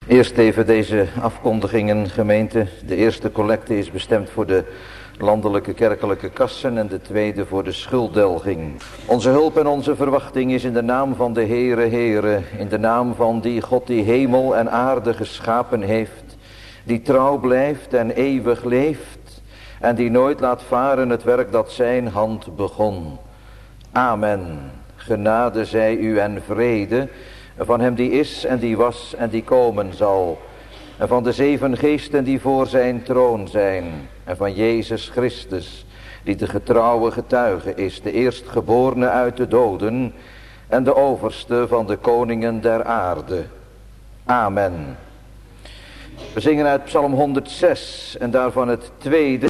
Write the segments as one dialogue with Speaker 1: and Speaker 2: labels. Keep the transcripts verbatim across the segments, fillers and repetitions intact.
Speaker 1: Eerst even deze afkondigingen, gemeente. De eerste collecte is bestemd voor de landelijke kerkelijke kassen en de tweede voor de schulddelging. Onze hulp en onze verwachting is in de naam van de Heere, Heere, in de naam van die God die hemel en aarde geschapen heeft, die trouw blijft en eeuwig leeft en die nooit laat varen het werk dat zijn hand begon. Amen. Genade zij u en vrede van hem die is en die was en die komen zal, en van de zeven geesten die voor zijn troon zijn, en van Jezus Christus, die de getrouwe getuige is, de eerstgeborene uit de doden en de overste van de koningen der aarde. Amen. We zingen uit Psalm honderdzes en daarvan het tweede.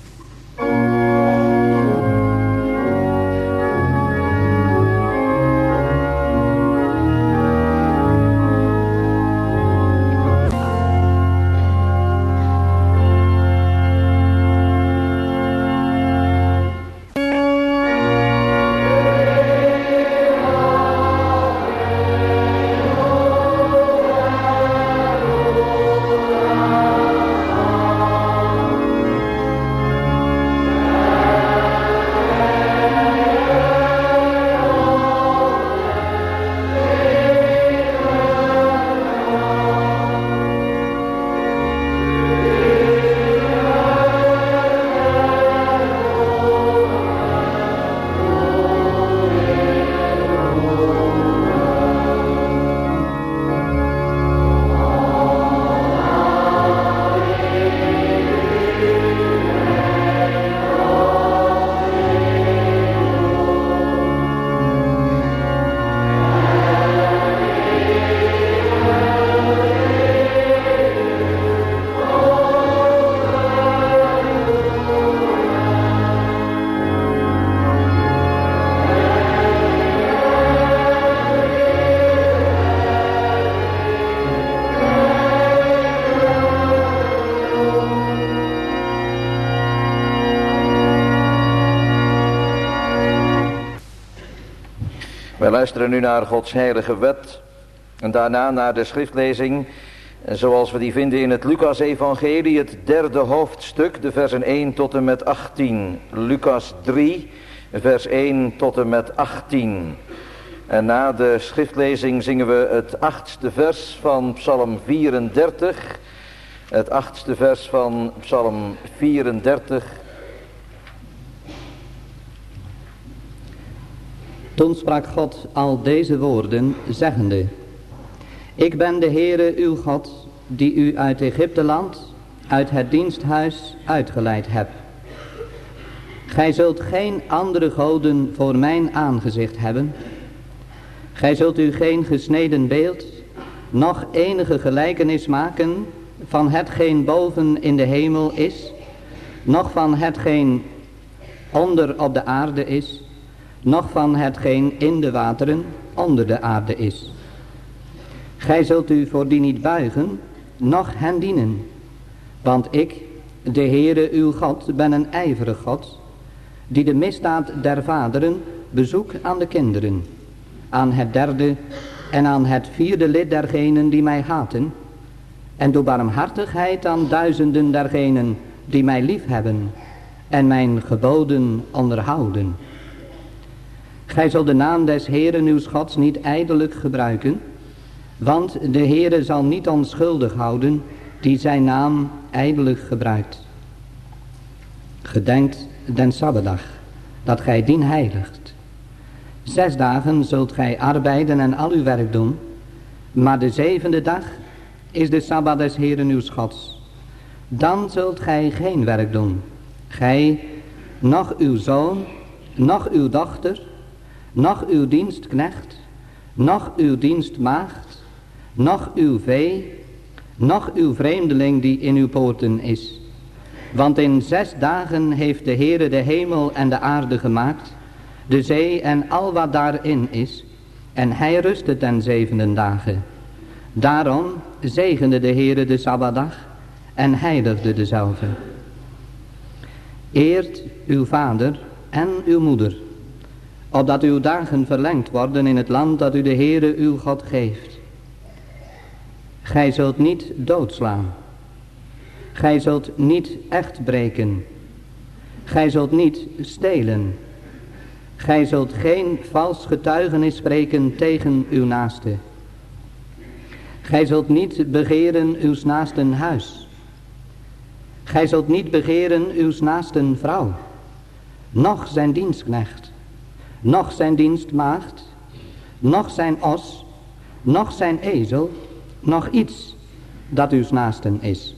Speaker 1: Wij luisteren nu naar Gods heilige wet en daarna naar de schriftlezing zoals we die vinden in het Lucas-evangelie, het derde hoofdstuk, de versen één tot en met achttien. Lucas drie, vers één tot en met achttien. En na de schriftlezing zingen we het achtste vers van Psalm vierendertig. Het achtste vers van Psalm vierendertig.
Speaker 2: Toen sprak God al deze woorden, zeggende: Ik ben de Heere uw God, die u uit Egypteland, uit het diensthuis uitgeleid heb. Gij zult geen andere goden voor mijn aangezicht hebben. Gij zult u geen gesneden beeld, noch enige gelijkenis maken van hetgeen boven in de hemel is, noch van hetgeen onder op de aarde is, noch van hetgeen in de wateren onder de aarde is. Gij zult u voor die niet buigen, noch hen dienen. Want ik, de Heere uw God, ben een ijverig God, die de misdaad der vaderen bezoek aan de kinderen, aan het derde en aan het vierde lid dergenen die mij haten, en doe barmhartigheid aan duizenden dergenen die mij liefhebben en mijn geboden onderhouden. Gij zult de naam des Heeren uws Gods niet ijdelijk gebruiken, want de Heere zal niet onschuldig houden die zijn naam ijdelijk gebruikt. Gedenkt den Sabbatdag, dat gij dien heiligt. Zes dagen zult gij arbeiden en al uw werk doen, maar de zevende dag is de Sabbat des Heeren uws Gods. Dan zult gij geen werk doen, gij, noch uw zoon, noch uw dochter, noch uw dienstknecht, noch uw dienstmaagd, noch uw vee, noch uw vreemdeling die in uw poorten is. Want in zes dagen heeft de Heere de hemel en de aarde gemaakt, de zee en al wat daarin is, en hij rustte ten zevende dagen. Daarom zegende de Heere de Sabbatdag en heiligde dezelve. Eert uw vader en uw moeder, opdat uw dagen verlengd worden in het land dat u de Heere uw God geeft. Gij zult niet doodslaan. Gij zult niet echt breken. Gij zult niet stelen. Gij zult geen vals getuigenis spreken tegen uw naaste. Gij zult niet begeren uw naasten huis. Gij zult niet begeren uw naasten vrouw, noch zijn dienstknecht, noch zijn dienstmaagd, noch zijn os, noch zijn ezel, noch iets dat uw naasten is.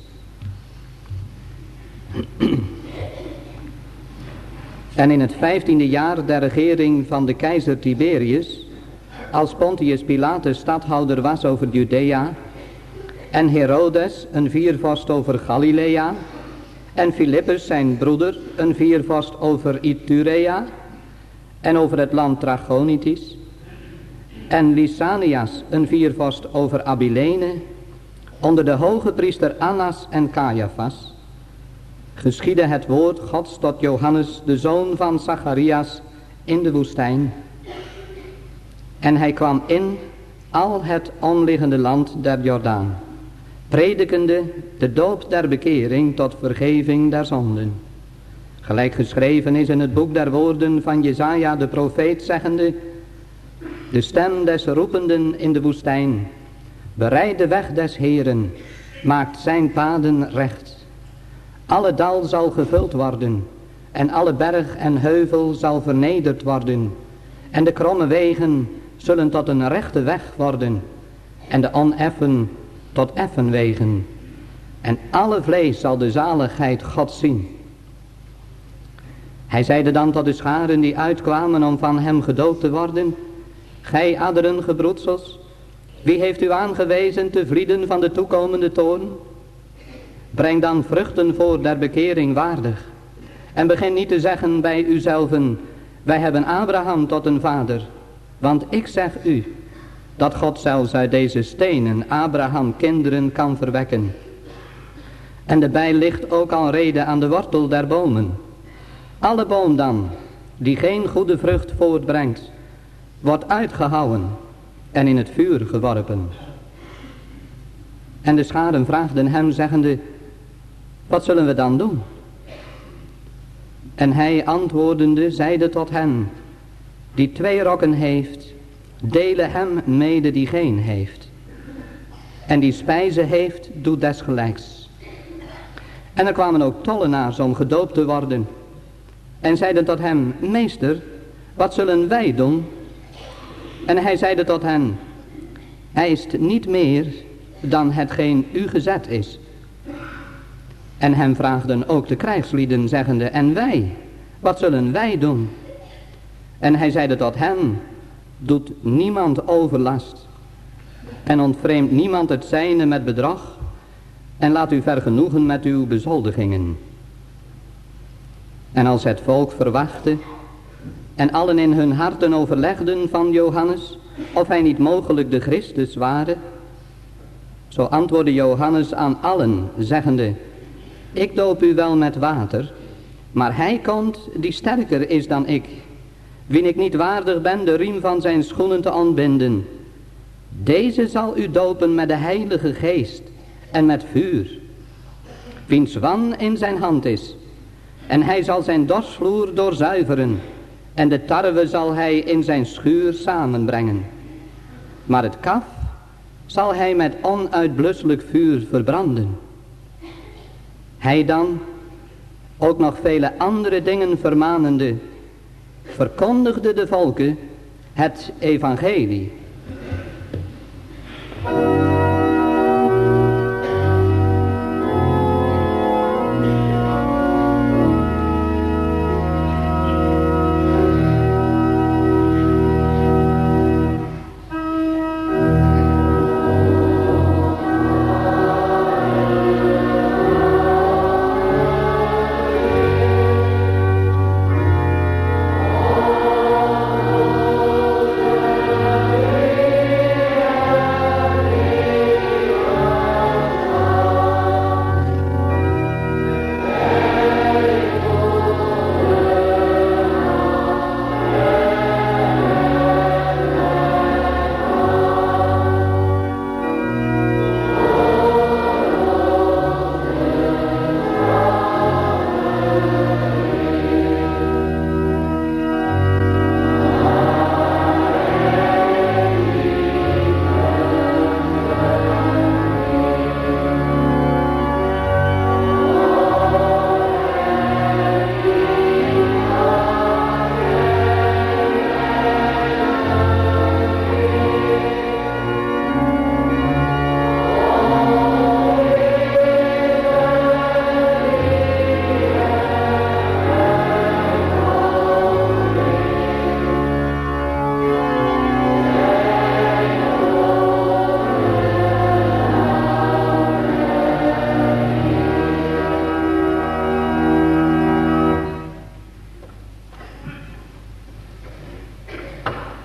Speaker 2: En in het vijftiende jaar der regering van de keizer Tiberius, als Pontius Pilatus stadhouder was over Judea, en Herodes een viervorst over Galilea, en Philippus zijn broeder een viervorst over Iturea, en over het land Trachonitis, en Lysanias een viervorst over Abilene, onder de hoge priester Annas en Caiaphas, geschiedde het woord Gods tot Johannes, de zoon van Zacharias, in de woestijn. En hij kwam in al het omliggende land der Jordaan, predikende de doop der bekering tot vergeving der zonden. Gelijk geschreven is in het boek der woorden van Jesaja de profeet, zeggende: de stem des roependen in de woestijn, bereid de weg des Heeren, maakt zijn paden recht. Alle dal zal gevuld worden, en alle berg en heuvel zal vernederd worden, en de kromme wegen zullen tot een rechte weg worden, en de oneffen tot effen wegen, en alle vlees zal de zaligheid Gods zien. Hij zeide dan tot de scharen die uitkwamen om van hem gedoopt te worden: gij adderen gebroedsels, wie heeft u aangewezen te vlieden van de toekomende toorn? Breng dan vruchten voor der bekering waardig, en begin niet te zeggen bij uzelven: wij hebben Abraham tot een vader. Want ik zeg u, dat God zelfs uit deze stenen Abraham kinderen kan verwekken. En de bij ligt ook al reden aan de wortel der bomen. Alle boom dan, die geen goede vrucht voortbrengt, wordt uitgehouwen en in het vuur geworpen. En de scharen vraagden hem, zeggende: wat zullen we dan doen? En hij antwoordende zeide tot hen: die twee rokken heeft, delen hem mede die geen heeft. En die spijze heeft, doet desgelijks. En er kwamen ook tollenaars om gedoopt te worden, en zeiden tot hem: meester, wat zullen wij doen? En hij zeide tot hen: eist niet meer dan hetgeen u gezet is. En hem vraagden ook de krijgslieden, zeggende: en wij, wat zullen wij doen? En hij zeide tot hen: doet niemand overlast, en ontvreemdt niemand het zijne met bedrog, en laat u vergenoegen met uw bezoldigingen. En als het volk verwachtte, en allen in hun harten overlegden van Johannes, of hij niet mogelijk de Christus ware, zo antwoordde Johannes aan allen, zeggende: ik doop u wel met water, maar hij komt die sterker is dan ik, wien ik niet waardig ben de riem van zijn schoenen te ontbinden. Deze zal u dopen met de Heilige Geest en met vuur, wiens wan in zijn hand is, en hij zal zijn dorsvloer doorzuiveren, en de tarwe zal hij in zijn schuur samenbrengen. Maar het kaf zal hij met onuitblusselijk vuur verbranden. Hij dan, ook nog vele andere dingen vermanende, verkondigde de volken het evangelie.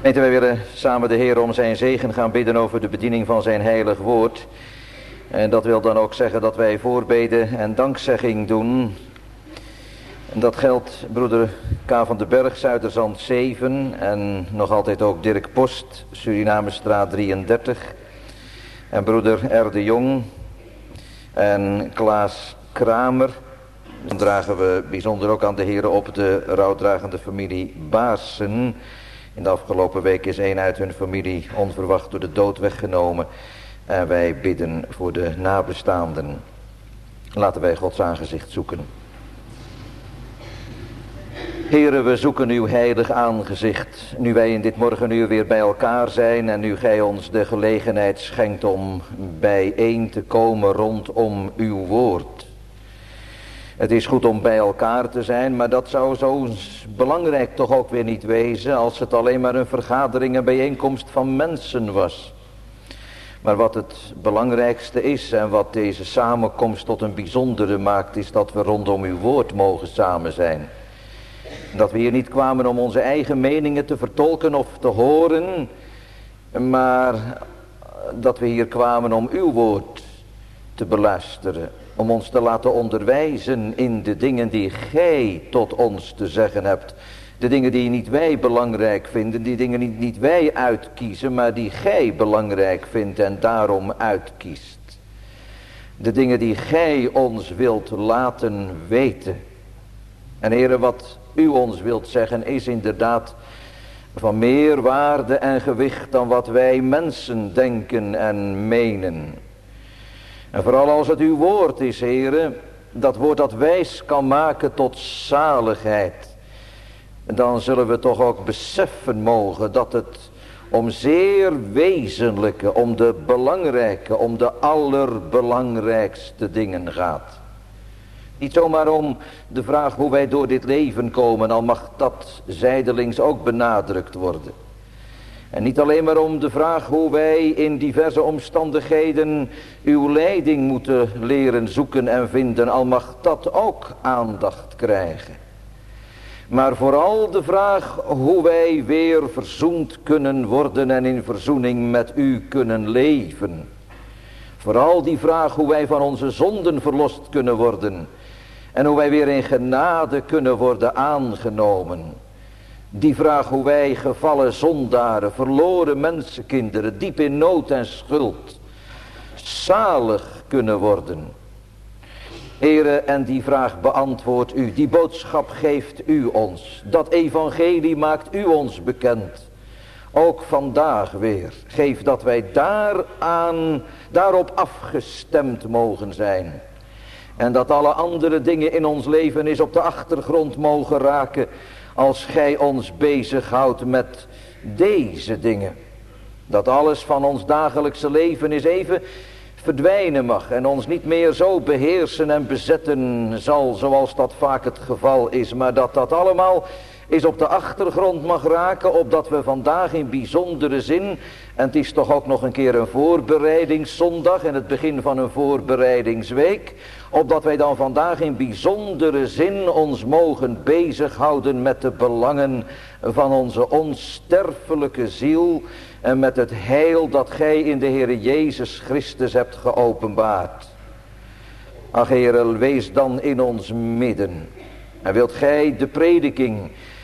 Speaker 1: Gemeente, wij willen samen de Heer om zijn zegen gaan bidden over de bediening van zijn heilig woord. En dat wil dan ook zeggen dat wij voorbeden en dankzegging doen. En dat geldt broeder K. van den Berg, Zuiderzand zeven. En nog altijd ook Dirk Post, Surinamestraat drieëndertig. En broeder R. de Jong en Klaas Kramer. Dan dragen we bijzonder ook aan de Heer op de rouwdragende familie Baarsen. In de afgelopen week is een uit hun familie onverwacht door de dood weggenomen. En wij bidden voor de nabestaanden. Laten wij Gods aangezicht zoeken. Heren, we zoeken uw heilig aangezicht. Nu wij in dit morgenuur weer bij elkaar zijn. En nu gij ons de gelegenheid schenkt om bijeen te komen rondom uw woord. Het is goed om bij elkaar te zijn, maar dat zou zo belangrijk toch ook weer niet wezen als het alleen maar een vergadering en bijeenkomst van mensen was. Maar wat het belangrijkste is en wat deze samenkomst tot een bijzondere maakt, is dat we rondom uw woord mogen samen zijn. Dat we hier niet kwamen om onze eigen meningen te vertolken of te horen, maar dat we hier kwamen om uw woord te beluisteren. Om ons te laten onderwijzen in de dingen die gij tot ons te zeggen hebt. De dingen die niet wij belangrijk vinden, die dingen die niet wij uitkiezen, maar die gij belangrijk vindt en daarom uitkiest. De dingen die gij ons wilt laten weten. En Heere, wat u ons wilt zeggen is inderdaad van meer waarde en gewicht dan wat wij mensen denken en menen. En vooral als het uw woord is, Heere, dat woord dat wijs kan maken tot zaligheid. Dan zullen we toch ook beseffen mogen dat het om zeer wezenlijke, om de belangrijke, om de allerbelangrijkste dingen gaat. Niet zomaar om de vraag hoe wij door dit leven komen, al mag dat zijdelings ook benadrukt worden. En niet alleen maar om de vraag hoe wij in diverse omstandigheden uw leiding moeten leren zoeken en vinden, al mag dat ook aandacht krijgen. Maar vooral de vraag hoe wij weer verzoend kunnen worden en in verzoening met u kunnen leven. Vooral die vraag hoe wij van onze zonden verlost kunnen worden en hoe wij weer in genade kunnen worden aangenomen. Die vraag hoe wij gevallen zondaren, verloren mensenkinderen, diep in nood en schuld, zalig kunnen worden. Heere, en die vraag beantwoordt u, die boodschap geeft u ons. Dat evangelie maakt u ons bekend. Ook vandaag weer. Geef dat wij daaraan, daarop afgestemd mogen zijn. En dat alle andere dingen in ons leven is op de achtergrond mogen raken, als gij ons bezighoudt met deze dingen. Dat alles van ons dagelijkse leven is even verdwijnen mag en ons niet meer zo beheersen en bezetten zal zoals dat vaak het geval is. Maar dat dat allemaal is op de achtergrond mag raken, opdat we vandaag in bijzondere zin, en het is toch ook nog een keer een voorbereidingszondag en het begin van een voorbereidingsweek, opdat wij dan vandaag in bijzondere zin ons mogen bezighouden met de belangen van onze onsterfelijke ziel en met het heil dat gij in de Heere Jezus Christus hebt geopenbaard. Ach Heere, wees dan in ons midden. En wilt gij de prediking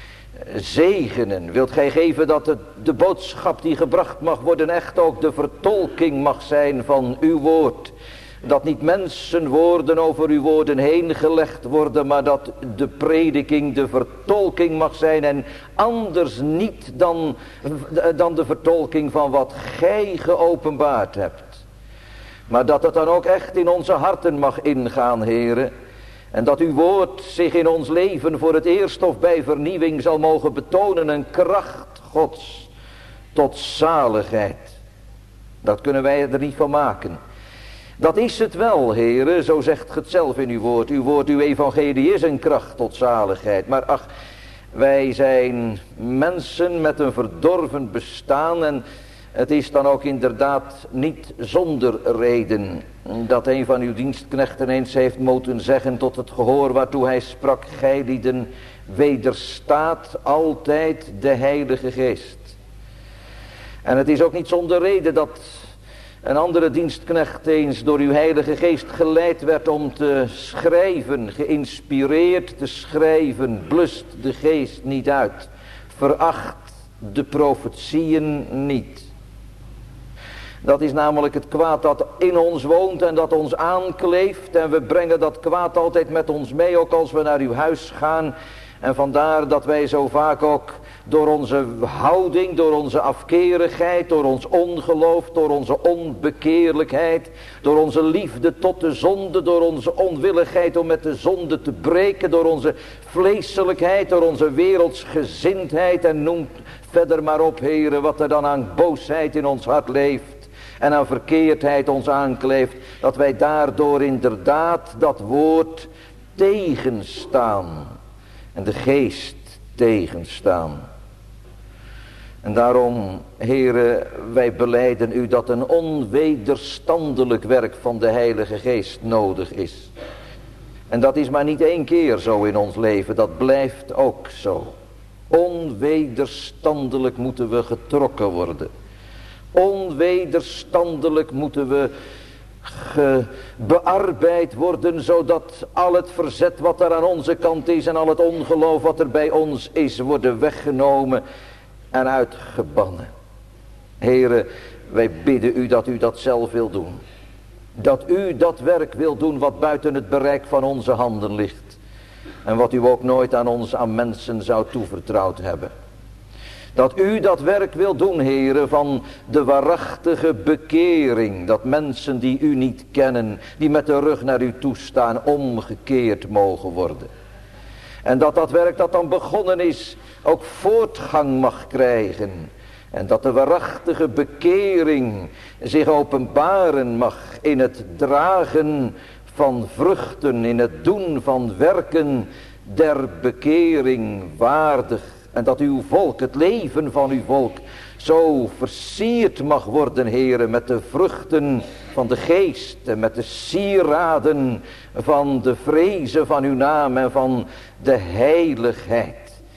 Speaker 1: zegenen? Wilt gij geven dat het, de boodschap die gebracht mag worden echt ook de vertolking mag zijn van uw woord? Dat niet mensenwoorden over uw woorden heen gelegd worden, maar dat de prediking de vertolking mag zijn en anders niet dan, dan de vertolking van wat gij geopenbaard hebt. Maar dat het dan ook echt in onze harten mag ingaan, Heere. En dat uw woord zich in ons leven voor het eerst of bij vernieuwing zal mogen betonen, een kracht Gods tot zaligheid. Dat kunnen wij er niet van maken. Dat is het wel, Heere, zo zegt ge het zelf in uw woord. Uw woord, uw evangelie is een kracht tot zaligheid. Maar ach, wij zijn mensen met een verdorven bestaan en het is dan ook inderdaad niet zonder reden dat een van uw dienstknechten eens heeft moeten zeggen tot het gehoor waartoe hij sprak: gij lieden, wederstaat altijd de Heilige Geest. En het is ook niet zonder reden dat een andere dienstknecht eens door uw Heilige Geest geleid werd om te schrijven, geïnspireerd te schrijven. Blust de geest niet uit, veracht de profetieën niet. Dat is namelijk het kwaad dat in ons woont en dat ons aankleeft. En we brengen dat kwaad altijd met ons mee, ook als we naar uw huis gaan. En vandaar dat wij zo vaak ook door onze houding, door onze afkerigheid, door ons ongeloof, door onze onbekeerlijkheid, door onze liefde tot de zonde, door onze onwilligheid om met de zonde te breken, door onze vleeselijkheid, door onze wereldsgezindheid en noem verder maar op, heren, wat er dan aan boosheid in ons hart leeft en aan verkeerdheid ons aankleeft, dat wij daardoor inderdaad dat woord tegenstaan en de geest tegenstaan. En daarom, heren, wij belijden u dat een onwederstandelijk werk van de Heilige Geest nodig is. En dat is maar niet één keer zo in ons leven, dat blijft ook zo. Onwederstandelijk moeten we getrokken worden. Onwederstandelijk moeten we ge- bearbeid worden, zodat al het verzet wat er aan onze kant is en al het ongeloof wat er bij ons is, worden weggenomen en uitgebannen. Heren, wij bidden u dat u dat zelf wil doen. Dat u dat werk wil doen wat buiten het bereik van onze handen ligt. En wat u ook nooit aan ons, aan mensen zou toevertrouwd hebben. Dat u dat werk wil doen, heren, van de waarachtige bekering. Dat mensen die u niet kennen, die met de rug naar u toestaan, omgekeerd mogen worden. En dat dat werk dat dan begonnen is, ook voortgang mag krijgen. En dat de waarachtige bekering zich openbaren mag in het dragen van vruchten, in het doen van werken der bekering waardig. En dat uw volk, het leven van uw volk, zo versierd mag worden, heren, met de vruchten van de geest en met de sieraden van de vrezen van uw naam en van de heiligheid.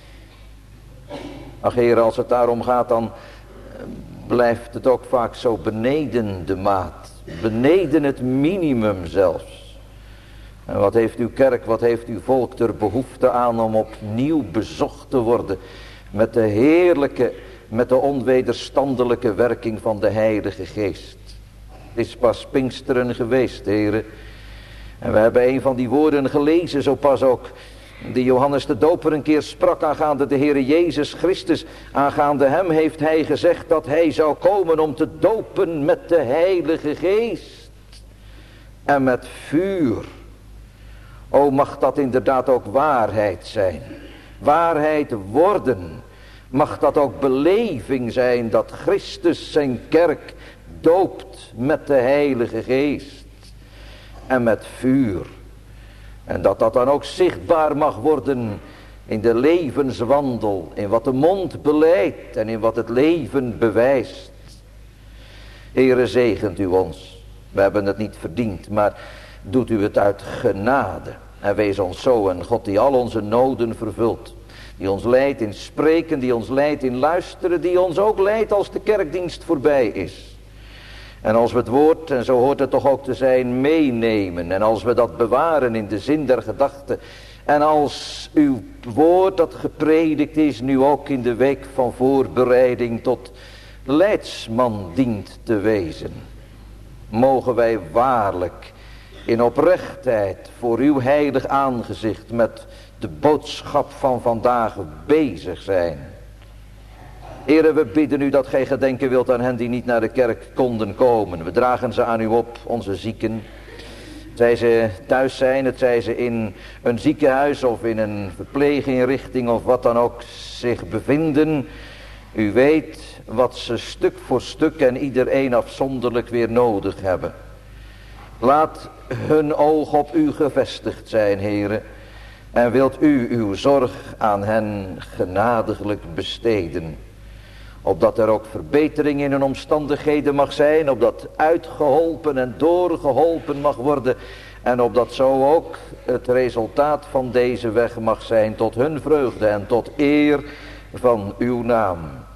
Speaker 1: Ach, heren, als het daarom gaat, dan blijft het ook vaak zo beneden de maat, beneden het minimum zelfs. En wat heeft uw kerk, wat heeft uw volk er behoefte aan om opnieuw bezocht te worden met de heerlijke, met de onwederstandelijke werking van de Heilige Geest. Het is pas Pinksteren geweest, heren. En we hebben een van die woorden gelezen, zo pas ook, die Johannes de Doper een keer sprak aangaande de Heere Jezus Christus. Aangaande hem heeft hij gezegd dat hij zou komen om te dopen met de Heilige Geest en met vuur. O, mag dat inderdaad ook waarheid zijn. Waarheid worden. Mag dat ook beleving zijn dat Christus zijn kerk doopt met de Heilige Geest en met vuur. En dat dat dan ook zichtbaar mag worden in de levenswandel, in wat de mond beleidt en in wat het leven bewijst. Heere, zegent u ons. We hebben het niet verdiend, maar doet u het uit genade. En wees ons zo een God die al onze noden vervult. Die ons leidt in spreken, die ons leidt in luisteren, die ons ook leidt als de kerkdienst voorbij is. En als we het woord, en zo hoort het toch ook te zijn, meenemen. En als we dat bewaren in de zin der gedachte. En als uw woord dat gepredikt is, nu ook in de week van voorbereiding tot leidsman dient te wezen. Mogen wij waarlijk in oprechtheid voor uw heilig aangezicht met de boodschap van vandaag bezig zijn. Heere, we bidden u dat gij gedenken wilt aan hen die niet naar de kerk konden komen. We dragen ze aan u op, onze zieken. Zij ze thuis zijn, het zij ze in een ziekenhuis of in een verpleeginrichting of wat dan ook zich bevinden. U weet wat ze stuk voor stuk en iedereen afzonderlijk weer nodig hebben. Laat hun oog op u gevestigd zijn, Heere. En wilt u uw zorg aan hen genadiglijk besteden. Opdat er ook verbetering in hun omstandigheden mag zijn. Opdat uitgeholpen en doorgeholpen mag worden. En opdat zo ook het resultaat van deze weg mag zijn tot hun vreugde en tot eer van uw naam.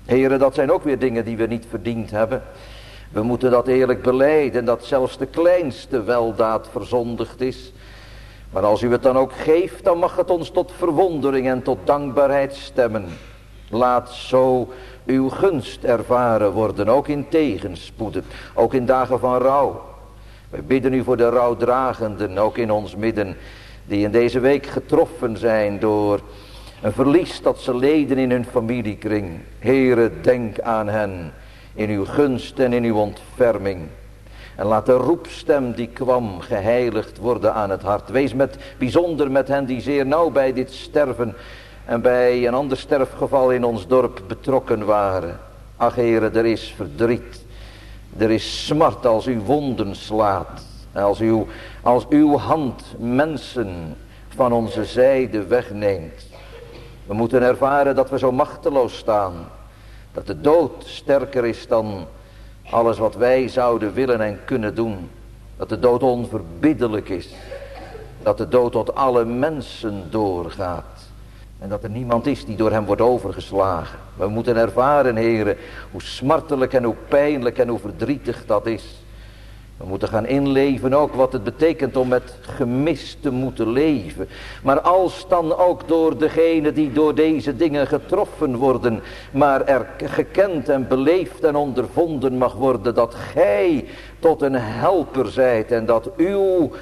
Speaker 1: Heren, dat zijn ook weer dingen die we niet verdiend hebben. We moeten dat eerlijk belijden, dat zelfs de kleinste weldaad verzondigd is. Maar als u het dan ook geeft, dan mag het ons tot verwondering en tot dankbaarheid stemmen. Laat zo uw gunst ervaren worden, ook in tegenspoeden, ook in dagen van rouw. We bidden u voor de rouwdragenden, ook in ons midden, die in deze week getroffen zijn door een verlies dat ze leden in hun familiekring. Heere, denk aan hen in uw gunst en in uw ontferming. En laat de roepstem die kwam geheiligd worden aan het hart. Wees met, bijzonder met hen die zeer nauw bij dit sterven en bij een ander sterfgeval in ons dorp betrokken waren. Ach Heere, er is verdriet. Er is smart als u wonden slaat. Als uw, als uw hand mensen van onze zijde wegneemt. We moeten ervaren dat we zo machteloos staan. Dat de dood sterker is dan alles wat wij zouden willen en kunnen doen. Dat de dood onverbiddelijk is. Dat de dood tot alle mensen doorgaat. En dat er niemand is die door hem wordt overgeslagen. We moeten ervaren, heren, hoe smartelijk en hoe pijnlijk en hoe verdrietig dat is. We moeten gaan inleven ook wat het betekent om met gemis te moeten leven. Maar als dan ook door degene die door deze dingen getroffen worden, maar er gekend en beleefd en ondervonden mag worden dat gij tot een helper zijt en dat uw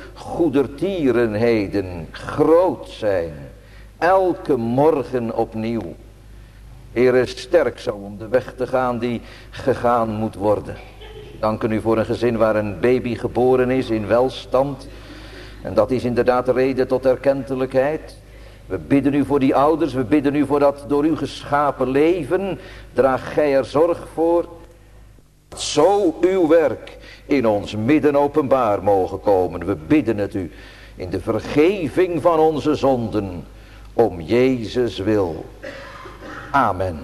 Speaker 1: goedertierenheden groot zijn. Elke morgen opnieuw. Heere, sterk zo om de weg te gaan die gegaan moet worden. Danken u voor een gezin waar een baby geboren is in welstand. En dat is inderdaad de reden tot erkentelijkheid. We bidden u voor die ouders, we bidden u voor dat door u geschapen leven. Draag gij er zorg voor. Dat zo uw werk in ons midden openbaar mogen komen. We bidden het u in de vergeving van onze zonden. Om Jezus wil. Amen.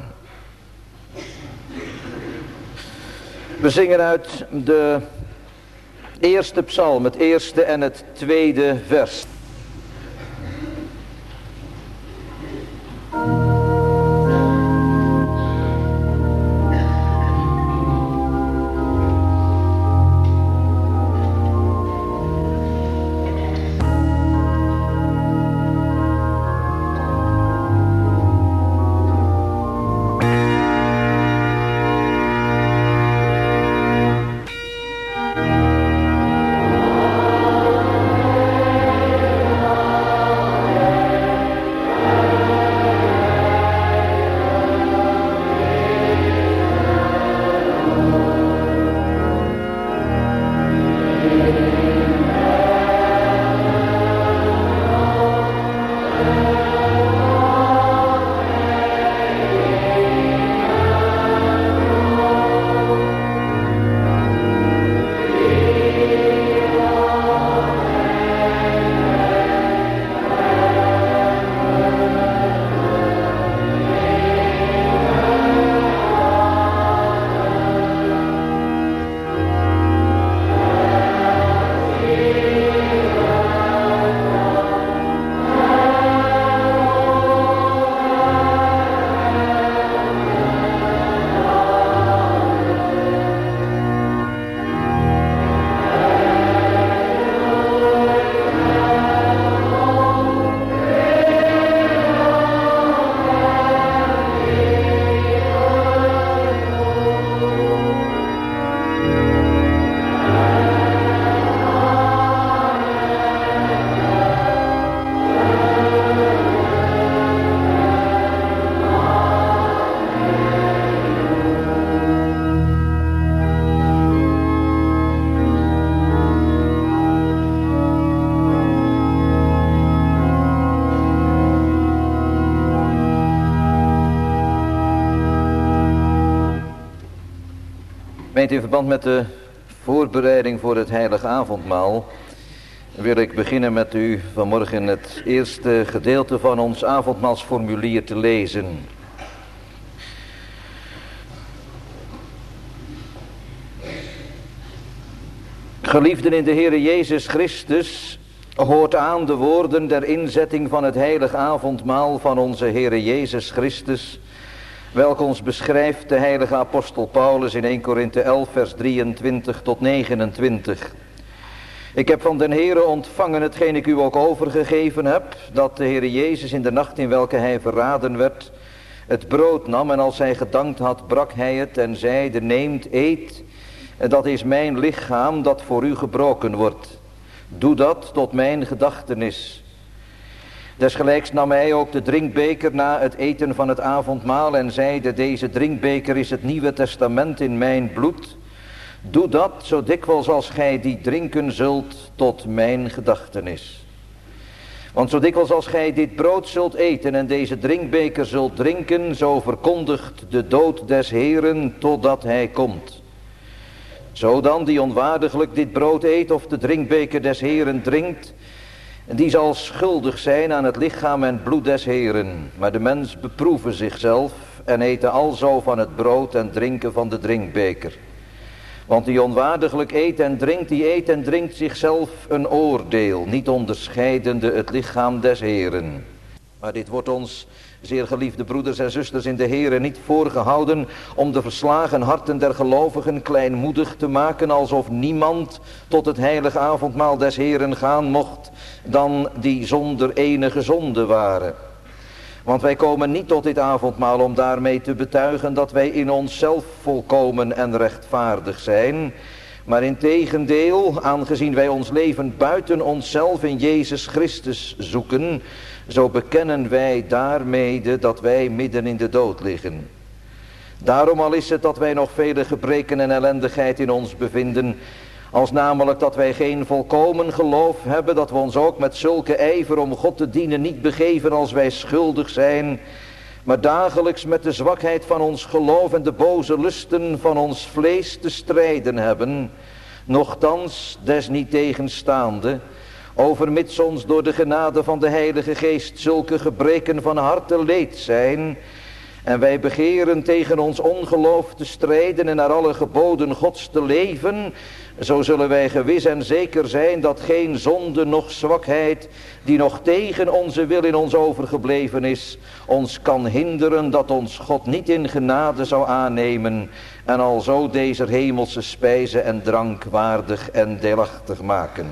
Speaker 1: We zingen uit de eerste psalm, het eerste en het tweede vers. In verband met de voorbereiding voor het heilige avondmaal wil ik beginnen met u vanmorgen het eerste gedeelte van ons avondmaalsformulier te lezen. Geliefden in de Heere Jezus Christus, hoort aan de woorden der inzetting van het heilige avondmaal van onze Heere Jezus Christus, welke ons beschrijft de heilige apostel Paulus in eerste Korinthe elf vers drieëntwintig tot negenentwintig. Ik heb van den Heere ontvangen hetgeen ik u ook overgegeven heb, dat de Heere Jezus in de nacht in welke hij verraden werd, het brood nam en als hij gedankt had, brak hij het en zeide, neemt, eet, dat is mijn lichaam dat voor u gebroken wordt. Doe dat tot mijn gedachtenis. Desgelijks nam hij ook de drinkbeker na het eten van het avondmaal en zeide, deze drinkbeker is het Nieuwe Testament in mijn bloed. Doe dat zo dikwijls als gij die drinken zult tot mijn gedachtenis. Want zo dikwijls als gij dit brood zult eten en deze drinkbeker zult drinken, zo verkondigt de dood des Heeren totdat hij komt. Zo dan die onwaardiglijk dit brood eet of de drinkbeker des Heeren drinkt, die zal schuldig zijn aan het lichaam en bloed des Heeren. Maar de mens beproeve zichzelf en eten alzo van het brood en drinken van de drinkbeker. Want die onwaardiglijk eet en drinkt, die eet en drinkt zichzelf een oordeel, niet onderscheidende het lichaam des Heeren. Maar dit wordt ons, zeer geliefde broeders en zusters in de Heere, niet voorgehouden om de verslagen harten der gelovigen kleinmoedig te maken, alsof niemand tot het heilige avondmaal des Heeren gaan mocht, dan die zonder enige zonde waren. Want wij komen niet tot dit avondmaal om daarmee te betuigen dat wij in onszelf volkomen en rechtvaardig zijn, maar integendeel, aangezien wij ons leven buiten onszelf in Jezus Christus zoeken, zo bekennen wij daarmede dat wij midden in de dood liggen. Daarom al is het dat wij nog vele gebreken en ellendigheid in ons bevinden, als namelijk dat wij geen volkomen geloof hebben, dat we ons ook met zulke ijver om God te dienen niet begeven als wij schuldig zijn, maar dagelijks met de zwakheid van ons geloof en de boze lusten van ons vlees te strijden hebben, nochtans desniettegenstaande, overmits ons door de genade van de Heilige Geest zulke gebreken van harte leed zijn, en wij begeren tegen ons ongeloof te strijden en naar alle geboden Gods te leven, zo zullen wij gewis en zeker zijn dat geen zonde noch zwakheid, die nog tegen onze wil in ons overgebleven is, ons kan hinderen dat ons God niet in genade zou aannemen en alzo deze hemelse spijze en drank waardig en deelachtig maken.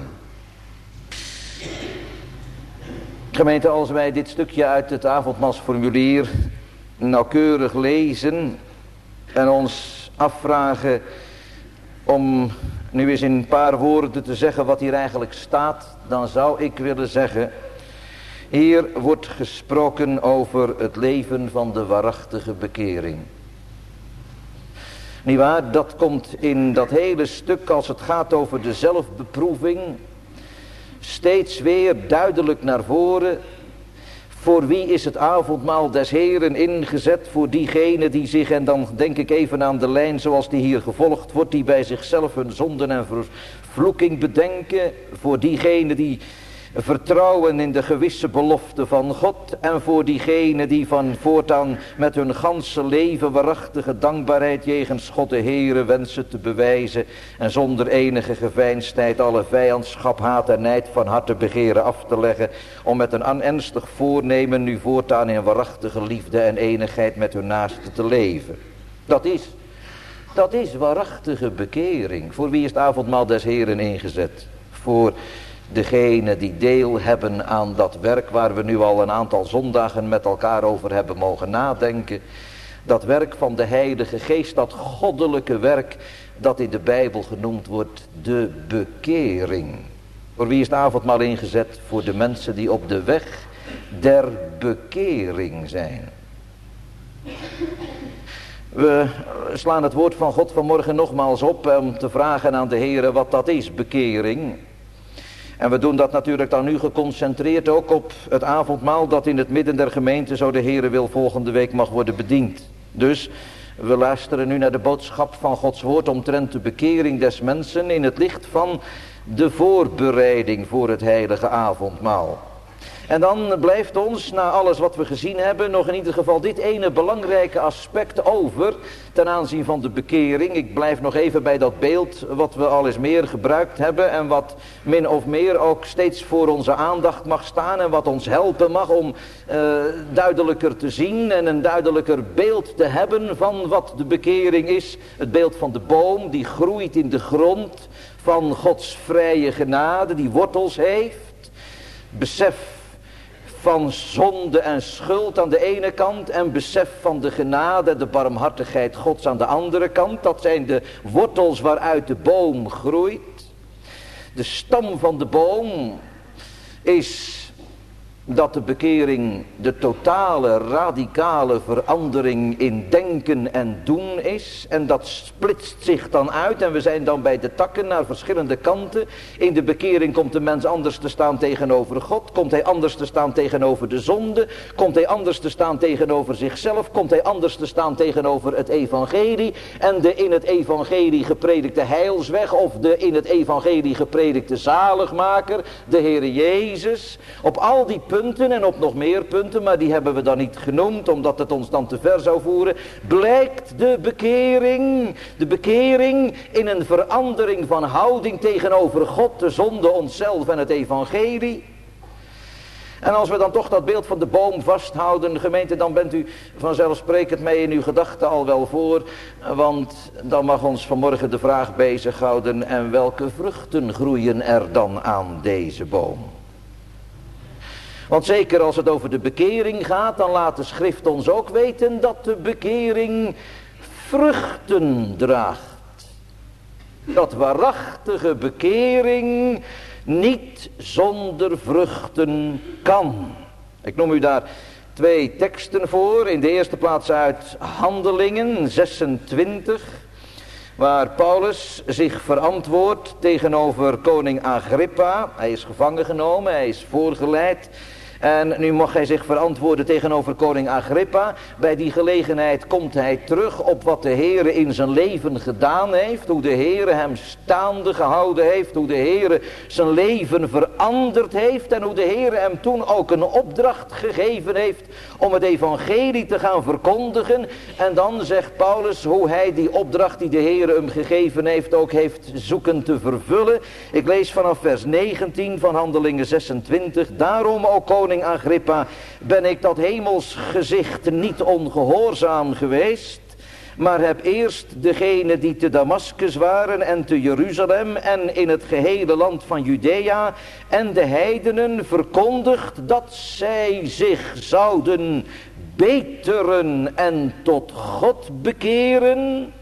Speaker 1: Gemeente, als wij dit stukje uit het avondmaalsformulier nauwkeurig lezen en ons afvragen om nu eens in een paar woorden te zeggen wat hier eigenlijk staat, dan zou ik willen zeggen, hier wordt gesproken over het leven van de waarachtige bekering. Nietwaar, dat komt in dat hele stuk als het gaat over de zelfbeproeving steeds weer duidelijk naar voren. Voor wie is het avondmaal des Heeren ingezet? Voor diegenen die zich, en dan denk ik even aan de lijn zoals die hier gevolgd wordt, die bij zichzelf hun zonden en vervloeking bedenken. Voor diegenen die vertrouwen in de gewisse belofte van God. En voor diegenen die van voortaan met hun ganse leven waarachtige dankbaarheid jegens God de Heere wensen te bewijzen. En zonder enige geveinsdheid alle vijandschap, haat en nijd van harte begeren af te leggen. Om met een ernstig voornemen nu voortaan in waarachtige liefde en enigheid met hun naaste te leven. Dat is, dat is waarachtige bekering. Voor wie is het avondmaal des Heeren ingezet? Voor degenen die deel hebben aan dat werk waar we nu al een aantal zondagen met elkaar over hebben mogen nadenken. Dat werk van de Heilige Geest, dat goddelijke werk dat in de Bijbel genoemd wordt de bekering. Voor wie is het avondmaal ingezet? Voor de mensen die op de weg der bekering zijn. We slaan het woord van God vanmorgen nogmaals op om te vragen aan de Heere wat dat is, bekering. En we doen dat natuurlijk dan nu geconcentreerd ook op het avondmaal dat in het midden der gemeente, zo de Heere wil, volgende week mag worden bediend. Dus we luisteren nu naar de boodschap van Gods woord omtrent de bekering des mensen in het licht van de voorbereiding voor het heilige avondmaal. En dan blijft ons, na alles wat we gezien hebben, nog in ieder geval dit ene belangrijke aspect over ten aanzien van de bekering. Ik blijf nog even bij dat beeld wat we al eens meer gebruikt hebben en wat min of meer ook steeds voor onze aandacht mag staan en wat ons helpen mag om uh, duidelijker te zien en een duidelijker beeld te hebben van wat de bekering is. Het beeld van de boom die groeit in de grond van Gods vrije genade, die wortels heeft. Besef van zonde en schuld aan de ene kant en besef van de genade en de barmhartigheid Gods aan de andere kant. Dat zijn de wortels waaruit de boom groeit. De stam van de boom is dat de bekering de totale radicale verandering in denken en doen is. En dat splitst zich dan uit en we zijn dan bij de takken naar verschillende kanten. In de bekering komt de mens anders te staan tegenover God. Komt hij anders te staan tegenover de zonde. Komt hij anders te staan tegenover zichzelf. Komt hij anders te staan tegenover het evangelie. En de in het evangelie gepredikte heilsweg of de in het evangelie gepredikte zaligmaker, de Heere Jezus. Op al die punten en op nog meer punten, maar die hebben we dan niet genoemd omdat het ons dan te ver zou voeren, blijkt de bekering, de bekering in een verandering van houding tegenover God, de zonde, onszelf en het evangelie. En als we dan toch dat beeld van de boom vasthouden, gemeente, dan bent u vanzelfsprekend mee in uw gedachten al wel voor. Want dan mag ons vanmorgen de vraag bezighouden, en welke vruchten groeien er dan aan deze boom? Want zeker als het over de bekering gaat, dan laat de schrift ons ook weten dat de bekering vruchten draagt. Dat waarachtige bekering niet zonder vruchten kan. Ik noem u daar twee teksten voor. In de eerste plaats uit Handelingen zesentwintig. Waar Paulus zich verantwoordt tegenover koning Agrippa. Hij is gevangen genomen, hij is voorgeleid. En nu mag hij zich verantwoorden tegenover koning Agrippa. Bij die gelegenheid komt hij terug op wat de Heere in zijn leven gedaan heeft. Hoe de Heere hem staande gehouden heeft. Hoe de Heere zijn leven veranderd heeft. En hoe de Heere hem toen ook een opdracht gegeven heeft om het evangelie te gaan verkondigen. En dan zegt Paulus hoe hij die opdracht die de Heere hem gegeven heeft ook heeft zoeken te vervullen. Ik lees vanaf vers negentien van Handelingen zesentwintig. Daarom, o koning Agrippa, ben ik dat hemels gezicht niet ongehoorzaam geweest, maar heb eerst degenen die te Damaskus waren en te Jeruzalem en in het gehele land van Judea en de heidenen verkondigd dat zij zich zouden beteren en tot God bekeren,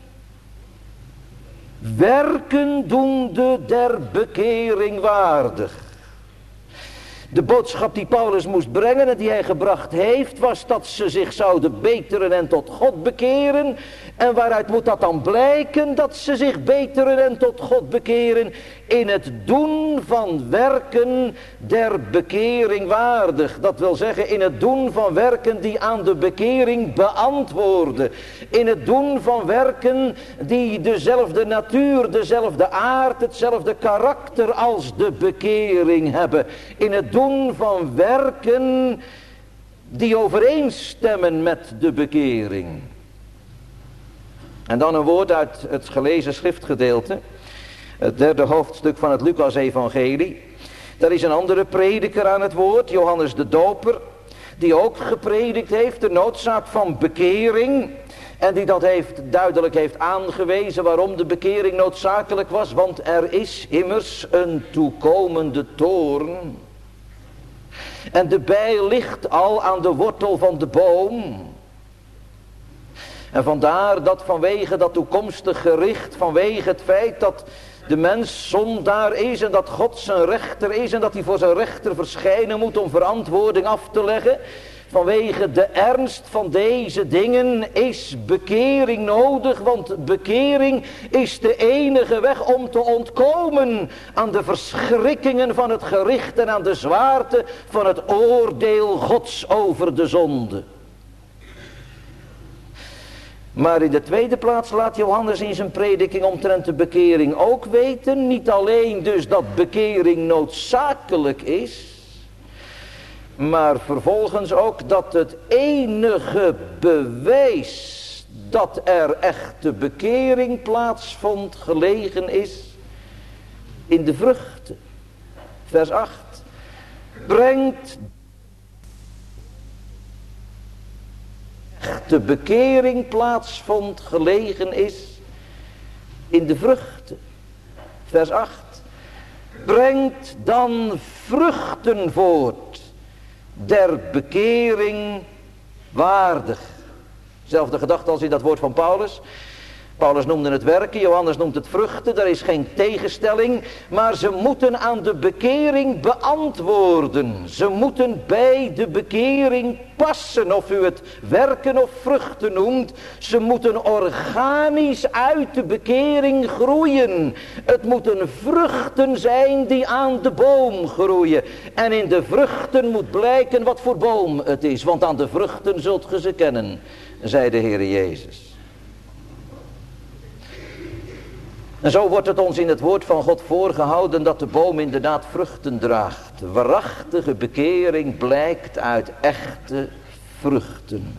Speaker 1: werken doende der bekering waardig. De boodschap die Paulus moest brengen en die hij gebracht heeft, was dat ze zich zouden beteren en tot God bekeren. En waaruit moet dat dan blijken dat ze zich beteren en tot God bekeren? In het doen van werken der bekering waardig. Dat wil zeggen in het doen van werken die aan de bekering beantwoorden. In het doen van werken die dezelfde natuur, dezelfde aard, hetzelfde karakter als de bekering hebben. In het doen van werken die overeenstemmen met de bekering. En dan een woord uit het gelezen schriftgedeelte. Het derde hoofdstuk van het Lucas-evangelie. Daar is een andere prediker aan het woord, Johannes de Doper. Die ook gepredikt heeft de noodzaak van bekering. En die dat heeft, duidelijk heeft aangewezen waarom de bekering noodzakelijk was. Want er is immers een toekomende toorn. En de bij ligt al aan de wortel van de boom. En vandaar dat vanwege dat toekomstig gericht, vanwege het feit dat de mens zondaar is en dat God zijn rechter is en dat hij voor zijn rechter verschijnen moet om verantwoording af te leggen. Vanwege de ernst van deze dingen is bekering nodig, want bekering is de enige weg om te ontkomen aan de verschrikkingen van het gericht en aan de zwaarte van het oordeel Gods over de zonde. Maar in de tweede plaats laat Johannes in zijn prediking omtrent de bekering ook weten, niet alleen dus dat bekering noodzakelijk is, maar vervolgens ook dat het enige bewijs dat er echte bekering plaatsvond gelegen is in de vruchten. Vers acht. Brengt echte bekering plaatsvond gelegen is in de vruchten. Vers acht. Brengt dan vruchten voort der bekering waardig. Zelfde gedachte als in dat woord van Paulus. Paulus noemde het werken, Johannes noemt het vruchten. Er is geen tegenstelling, maar ze moeten aan de bekering beantwoorden. Ze moeten bij de bekering passen, of u het werken of vruchten noemt. Ze moeten organisch uit de bekering groeien. Het moeten vruchten zijn die aan de boom groeien. En in de vruchten moet blijken wat voor boom het is, want aan de vruchten zult ge ze kennen, zei de Heer Jezus. En zo wordt het ons in het woord van God voorgehouden dat de boom inderdaad vruchten draagt. Waarachtige bekering blijkt uit echte vruchten.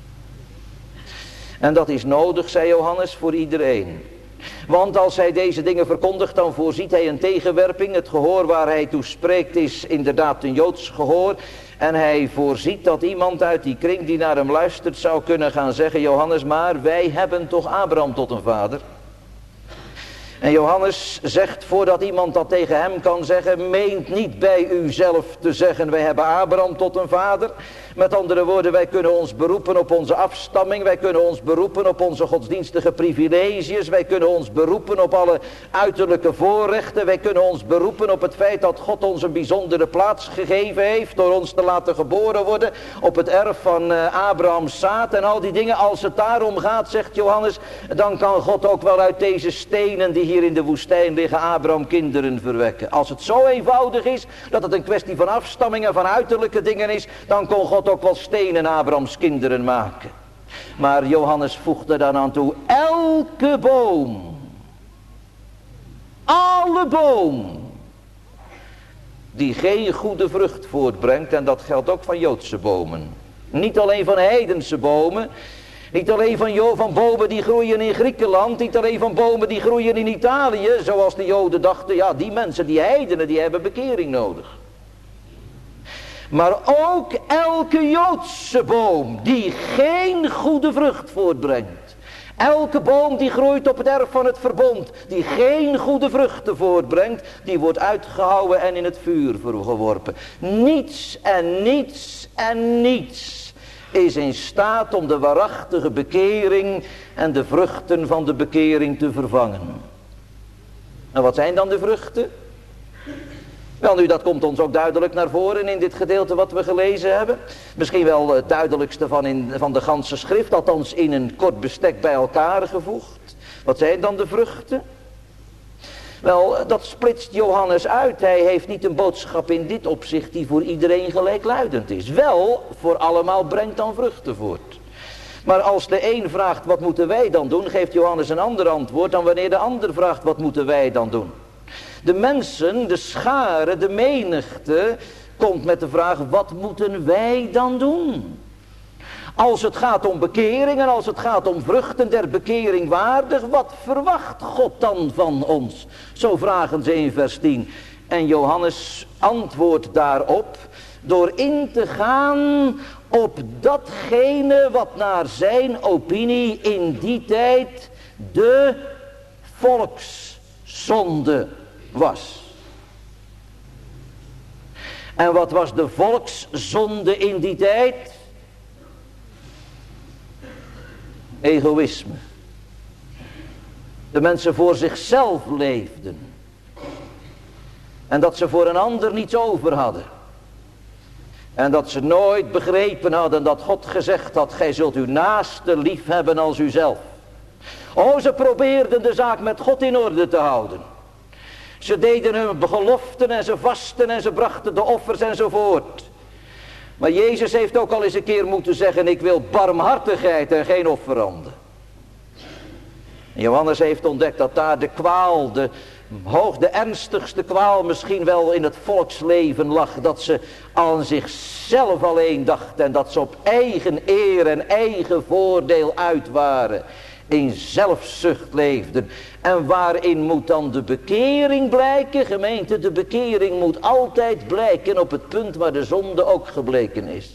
Speaker 1: En dat is nodig, zei Johannes, voor iedereen. Want als hij deze dingen verkondigt, dan voorziet hij een tegenwerping. Het gehoor waar hij toe spreekt is inderdaad een Joods gehoor. En hij voorziet dat iemand uit die kring die naar hem luistert zou kunnen gaan zeggen: Johannes, maar wij hebben toch Abraham tot een vader? En Johannes zegt, voordat iemand dat tegen hem kan zeggen, meent niet bij u zelf te zeggen, wij hebben Abraham tot een vader. Met andere woorden, wij kunnen ons beroepen op onze afstamming, wij kunnen ons beroepen op onze godsdienstige privileges, wij kunnen ons beroepen op alle uiterlijke voorrechten, wij kunnen ons beroepen op het feit dat God ons een bijzondere plaats gegeven heeft door ons te laten geboren worden op het erf van uh, Abrahams zaad en al die dingen. Als het daarom gaat, zegt Johannes, dan kan God ook wel uit deze stenen die hier in de woestijn liggen Abraham kinderen verwekken. Als het zo eenvoudig is dat het een kwestie van afstamming en van uiterlijke dingen is, dan kon God ook wel stenen Abrahams kinderen maken. Maar Johannes voegde dan aan toe, elke boom, alle boom die geen goede vrucht voortbrengt, en dat geldt ook van Joodse bomen, niet alleen van heidense bomen, niet alleen van, jo- van bomen die groeien in Griekenland, niet alleen van bomen die groeien in Italië, zoals de Joden dachten, ja, die mensen, die heidenen, die hebben bekering nodig. Maar ook elke Joodse boom die geen goede vrucht voortbrengt. Elke boom die groeit op het erf van het verbond, die geen goede vruchten voortbrengt, die wordt uitgehouwen en in het vuur geworpen. Niets en niets en niets is in staat om de waarachtige bekering en de vruchten van de bekering te vervangen. En wat zijn dan de vruchten? Wel nu, dat komt ons ook duidelijk naar voren in dit gedeelte wat we gelezen hebben. Misschien wel het duidelijkste van, in, van de ganse schrift, althans in een kort bestek bij elkaar gevoegd. Wat zijn dan de vruchten? Wel, dat splitst Johannes uit. Hij heeft niet een boodschap in dit opzicht die voor iedereen gelijkluidend is. Wel, voor allemaal brengt dan vruchten voort. Maar als de een vraagt, wat moeten wij dan doen, geeft Johannes een ander antwoord dan wanneer de ander vraagt, wat moeten wij dan doen. De mensen, de schare, de menigte, komt met de vraag, wat moeten wij dan doen? Als het gaat om bekering en als het gaat om vruchten der bekering waardig, wat verwacht God dan van ons? Zo vragen ze in vers tien. En Johannes antwoordt daarop door in te gaan op datgene wat naar zijn opinie in die tijd de volkszonde was. En wat was de volkszonde in die tijd? Egoïsme. De mensen voor zichzelf leefden. En dat ze voor een ander niets over hadden. En dat ze nooit begrepen hadden dat God gezegd had, gij zult uw naaste lief hebben als uzelf. Oh, ze probeerden de zaak met God in orde te houden. Ze deden hun geloften en ze vasten en ze brachten de offers enzovoort. Maar Jezus heeft ook al eens een keer moeten zeggen, ik wil barmhartigheid en geen offeranden. En Johannes heeft ontdekt dat daar de kwaal, de, hoog de ernstigste kwaal misschien wel in het volksleven lag, dat ze aan zichzelf alleen dachten en dat ze op eigen eer en eigen voordeel uit waren, in zelfzucht leefden. En waarin moet dan de bekering blijken? Gemeente, de bekering moet altijd blijken op het punt waar de zonde ook gebleken is.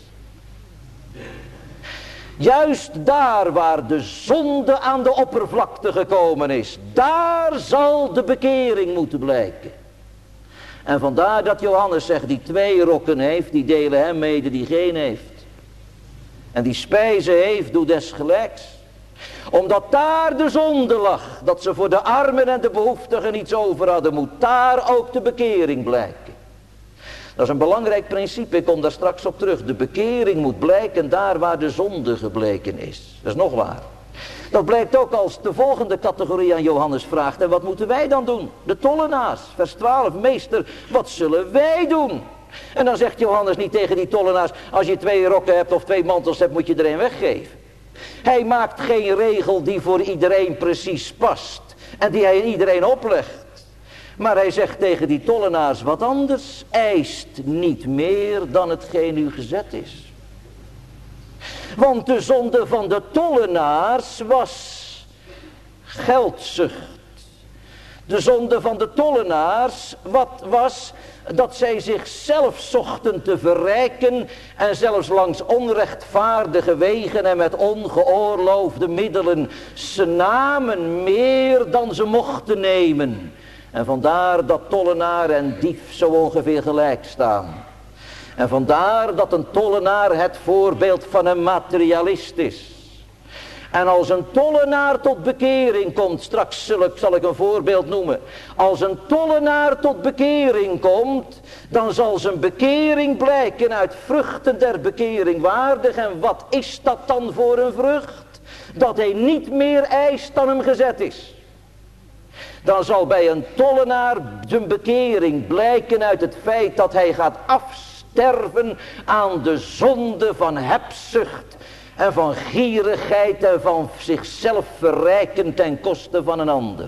Speaker 1: Juist daar waar de zonde aan de oppervlakte gekomen is, daar zal de bekering moeten blijken. En vandaar dat Johannes zegt, die twee rokken heeft, die delen hem mede die geen heeft. En die spijzen heeft, doe desgelijks. Omdat daar de zonde lag, dat ze voor de armen en de behoeftigen iets over hadden, moet daar ook de bekering blijken. Dat is een belangrijk principe, ik kom daar straks op terug. De bekering moet blijken daar waar de zonde gebleken is. Dat is nog waar. Dat blijkt ook als de volgende categorie aan Johannes vraagt. En wat moeten wij dan doen? De tollenaars, vers twaalf, meester, wat zullen wij doen? En dan zegt Johannes niet tegen die tollenaars, als je twee rokken hebt of twee mantels hebt, moet je er een weggeven. Hij maakt geen regel die voor iedereen precies past en die hij iedereen oplegt. Maar hij zegt tegen die tollenaars wat anders, eist niet meer dan hetgeen u gezet is. Want de zonde van de tollenaars was geldzucht. De zonde van de tollenaars wat was dat zij zichzelf zochten te verrijken en zelfs langs onrechtvaardige wegen en met ongeoorloofde middelen. Ze namen meer dan ze mochten nemen. En vandaar dat tollenaar en dief zo ongeveer gelijk staan. En vandaar dat een tollenaar het voorbeeld van een materialist is. En als een tollenaar tot bekering komt, straks zal ik, zal ik een voorbeeld noemen. Als een tollenaar tot bekering komt, dan zal zijn bekering blijken uit vruchten der bekering waardig. En wat is dat dan voor een vrucht? Dat hij niet meer eist dan hem gezet is. Dan zal bij een tollenaar zijn bekering blijken uit het feit dat hij gaat afsterven aan de zonde van hebzucht en van gierigheid en van zichzelf verrijken ten koste van een ander.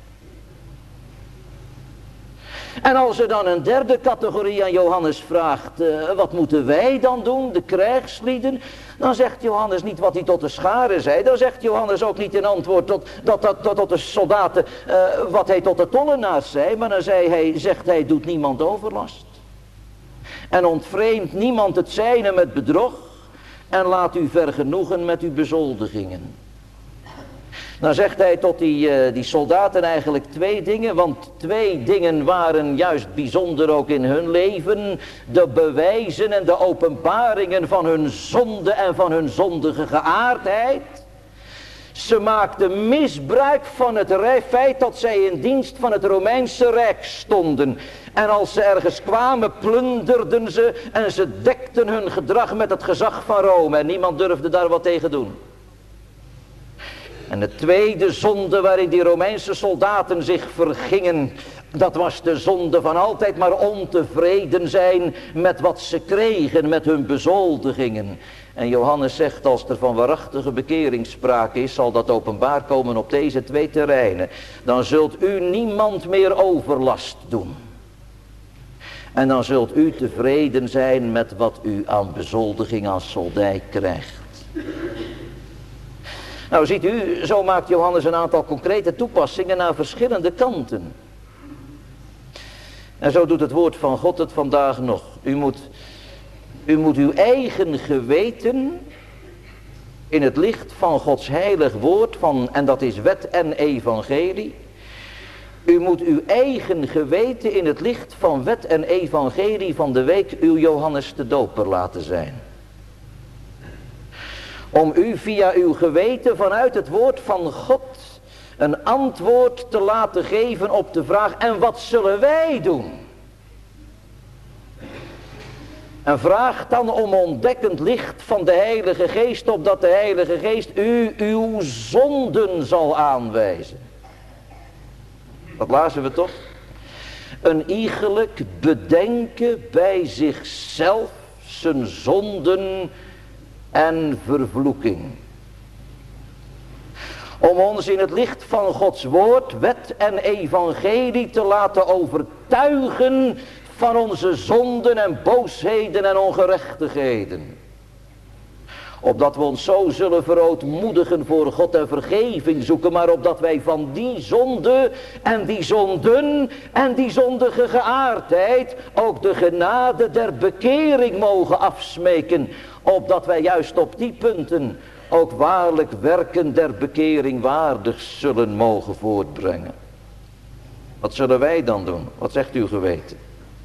Speaker 1: En als er dan een derde categorie aan Johannes vraagt, uh, wat moeten wij dan doen, de krijgslieden? Dan zegt Johannes niet wat hij tot de scharen zei. Dan zegt Johannes ook niet in antwoord tot, tot, tot, tot, tot de soldaten uh, wat hij tot de tollenaars zei. Maar dan zei hij, zegt hij, doet niemand overlast. En ontvreemdt niemand het zijne met bedrog. En laat u vergenoegen met uw bezoldigingen. Dan zegt hij tot die, uh, die soldaten eigenlijk twee dingen. Want twee dingen waren juist bijzonder ook in hun leven. De bewijzen en de openbaringen van hun zonde en van hun zondige geaardheid. Ze maakten misbruik van het feit dat zij in dienst van het Romeinse Rijk stonden. En als ze ergens kwamen, plunderden ze en ze dekten hun gedrag met het gezag van Rome. En niemand durfde daar wat tegen doen. En de tweede zonde waarin die Romeinse soldaten zich vergingen, dat was de zonde van altijd maar ontevreden zijn met wat ze kregen, met hun bezoldigingen. En Johannes zegt, als er van waarachtige bekering sprake is, zal dat openbaar komen op deze twee terreinen. Dan zult u niemand meer overlast doen. En dan zult u tevreden zijn met wat u aan bezoldiging als soldij krijgt. Nou ziet u, zo maakt Johannes een aantal concrete toepassingen naar verschillende kanten. En zo doet het woord van God het vandaag nog. U moet, u moet uw eigen geweten in het licht van Gods heilig woord, van, en dat is wet en evangelie. U moet uw eigen geweten in het licht van wet en evangelie van de week uw Johannes de Doper laten zijn. Om u via uw geweten vanuit het woord van God een antwoord te laten geven op de vraag, en wat zullen wij doen? En vraag dan om ontdekkend licht van de Heilige Geest, opdat de Heilige Geest u uw zonden zal aanwijzen. Dat lazen we toch? Een iegelijk bedenken bij zichzelf zijn zonden en vervloeking. Om ons in het licht van Gods woord, wet en evangelie te laten overtuigen van onze zonden en boosheden en ongerechtigheden. Opdat we ons zo zullen verootmoedigen voor God en vergeving zoeken, maar opdat wij van die zonde en die zonden en die zondige geaardheid ook de genade der bekering mogen afsmeken. Opdat wij juist op die punten ook waarlijk werken der bekering waardig zullen mogen voortbrengen. Wat zullen wij dan doen? Wat zegt uw geweten?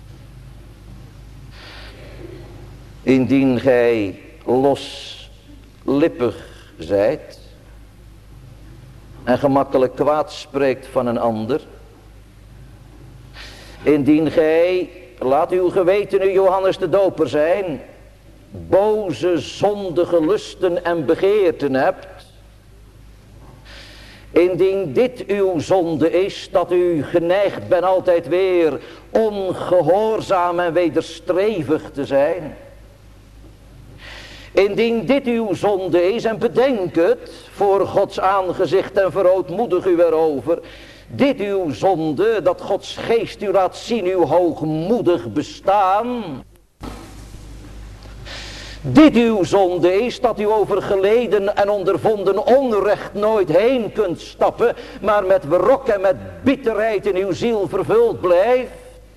Speaker 1: Indien gij loslippig zijt en gemakkelijk kwaad spreekt van een ander. Indien gij, laat uw geweten nu Johannes de Doper zijn, boze, zondige lusten en begeerten hebt. Indien dit uw zonde is, dat u geneigd bent altijd weer ongehoorzaam en wederstrevig te zijn. Indien dit uw zonde is, en bedenk het voor Gods aangezicht en verootmoedig u erover. Dit uw zonde, dat Gods geest u laat zien uw hoogmoedig bestaan. Dit uw zonde is dat u over geleden en ondervonden onrecht nooit heen kunt stappen, maar met wrok en met bitterheid in uw ziel vervuld blijft.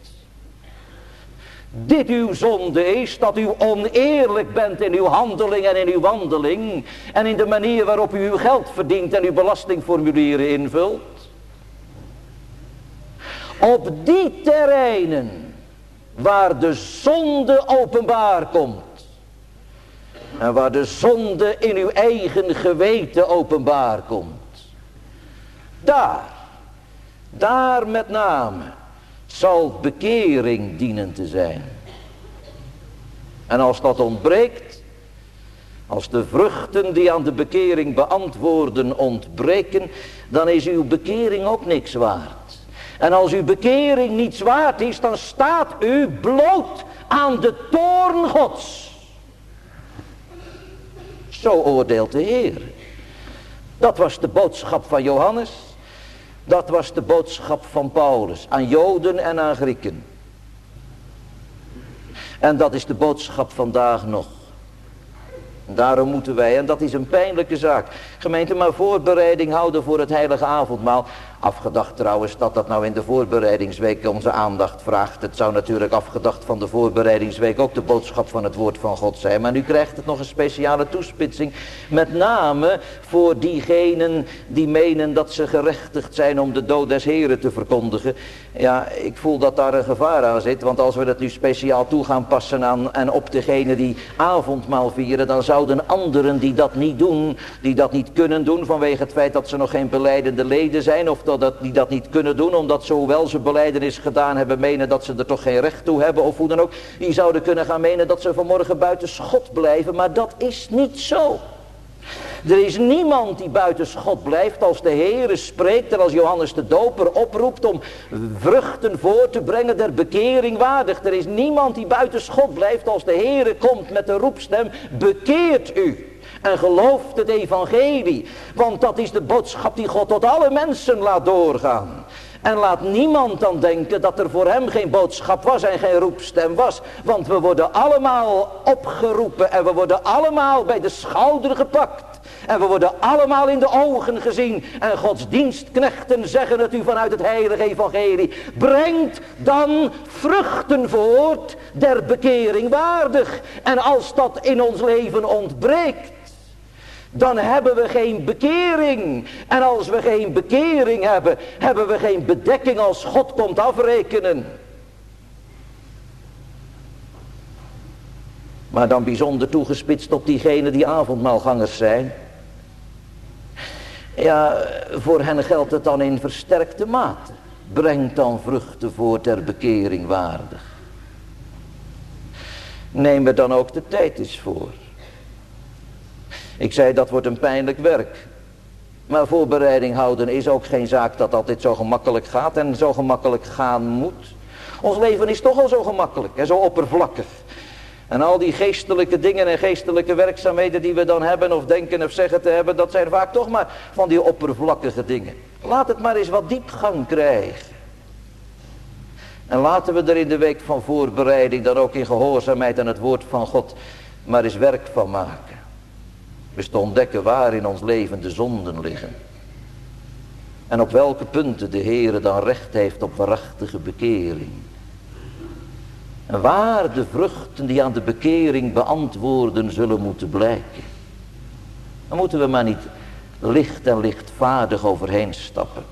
Speaker 1: Dit uw zonde is dat u oneerlijk bent in uw handeling en in uw wandeling en in de manier waarop u uw geld verdient en uw belastingformulieren invult. Op die terreinen waar de zonde openbaar komt en waar de zonde in uw eigen geweten openbaar komt, daar, daar met name zal bekering dienen te zijn. En als dat ontbreekt, als de vruchten die aan de bekering beantwoorden ontbreken, dan is uw bekering ook niks waard. En als uw bekering niets waard is, dan staat u bloot aan de toorn Gods. Zo oordeelt de Heer. Dat was de boodschap van Johannes. Dat was de boodschap van Paulus aan Joden en aan Grieken. En dat is de boodschap vandaag nog. Daarom moeten wij, en dat is een pijnlijke zaak, gemeente, maar voorbereiding houden voor het heilige avondmaal. Afgedacht trouwens dat dat nou in de voorbereidingsweek onze aandacht vraagt. Het zou natuurlijk afgedacht van de voorbereidingsweek ook de boodschap van het woord van God zijn. Maar nu krijgt het nog een speciale toespitsing. Met name voor diegenen die menen dat ze gerechtigd zijn om de dood des Heren te verkondigen. Ja, ik voel dat daar een gevaar aan zit. Want als we dat nu speciaal toe gaan passen aan en op degenen die avondmaal vieren, dan zouden anderen die dat niet doen, die dat niet kunnen doen vanwege het feit dat ze nog geen belijdende leden zijn, of dat, die dat niet kunnen doen omdat ze, hoewel ze belijdenis gedaan hebben, menen dat ze er toch geen recht toe hebben of hoe dan ook. Die zouden kunnen gaan menen dat ze vanmorgen buiten schot blijven, maar dat is niet zo. Er is niemand die buiten schot blijft als de Heere spreekt en als Johannes de Doper oproept om vruchten voor te brengen der bekering waardig. Er is niemand die buiten schot blijft als de Heere komt met de roepstem: bekeert u en gelooft het evangelie. Want dat is de boodschap die God tot alle mensen laat doorgaan. En laat niemand dan denken dat er voor hem geen boodschap was en geen roepstem was. Want we worden allemaal opgeroepen en we worden allemaal bij de schouder gepakt. En we worden allemaal in de ogen gezien. En Gods dienstknechten zeggen het u vanuit het heilige evangelie: brengt dan vruchten voort der bekering waardig. En als dat in ons leven ontbreekt, dan hebben we geen bekering. En als we geen bekering hebben, hebben we geen bedekking als God komt afrekenen. Maar dan bijzonder toegespitst op diegenen die avondmaalgangers zijn. Ja, voor hen geldt het dan in versterkte mate. Brengt dan vruchten voort ter bekering waardig. Neem er dan ook de tijd eens voor. Ik zei, dat wordt een pijnlijk werk. Maar voorbereiding houden is ook geen zaak dat altijd zo gemakkelijk gaat en zo gemakkelijk gaan moet. Ons leven is toch al zo gemakkelijk en zo oppervlakkig. En al die geestelijke dingen en geestelijke werkzaamheden die we dan hebben of denken of zeggen te hebben, dat zijn vaak toch maar van die oppervlakkige dingen. Laat het maar eens wat diepgang krijgen. En laten we er in de week van voorbereiding dan ook in gehoorzaamheid aan het woord van God maar eens werk van maken. Dus te ontdekken waar in ons leven de zonden liggen. En op welke punten de Heere dan recht heeft op waarachtige bekering. En waar de vruchten die aan de bekering beantwoorden zullen moeten blijken. Dan moeten we maar niet licht en lichtvaardig overheen stappen.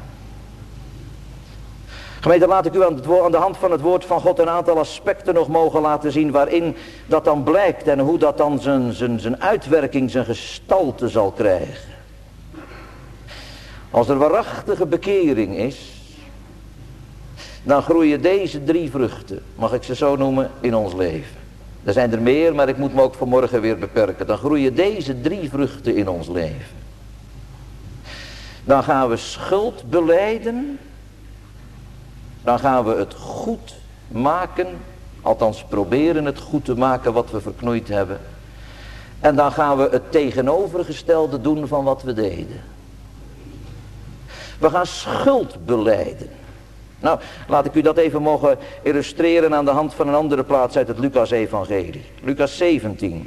Speaker 1: Gemeente, laat ik u aan, het woord, aan de hand van het woord van God een aantal aspecten nog mogen laten zien waarin dat dan blijkt en hoe dat dan zijn, zijn, zijn uitwerking, zijn gestalte zal krijgen. Als er waarachtige bekering is, dan groeien deze drie vruchten, mag ik ze zo noemen, in ons leven. Er zijn er meer, maar ik moet me ook vanmorgen weer beperken. Dan groeien deze drie vruchten in ons leven. Dan gaan we schuld belijden. Dan gaan we het goed maken, althans proberen het goed te maken wat we verknoeid hebben. En dan gaan we het tegenovergestelde doen van wat we deden. We gaan schuld belijden. Nou, laat ik u dat even mogen illustreren aan de hand van een andere plaats uit het Lucas-evangelie. Lucas zeventien.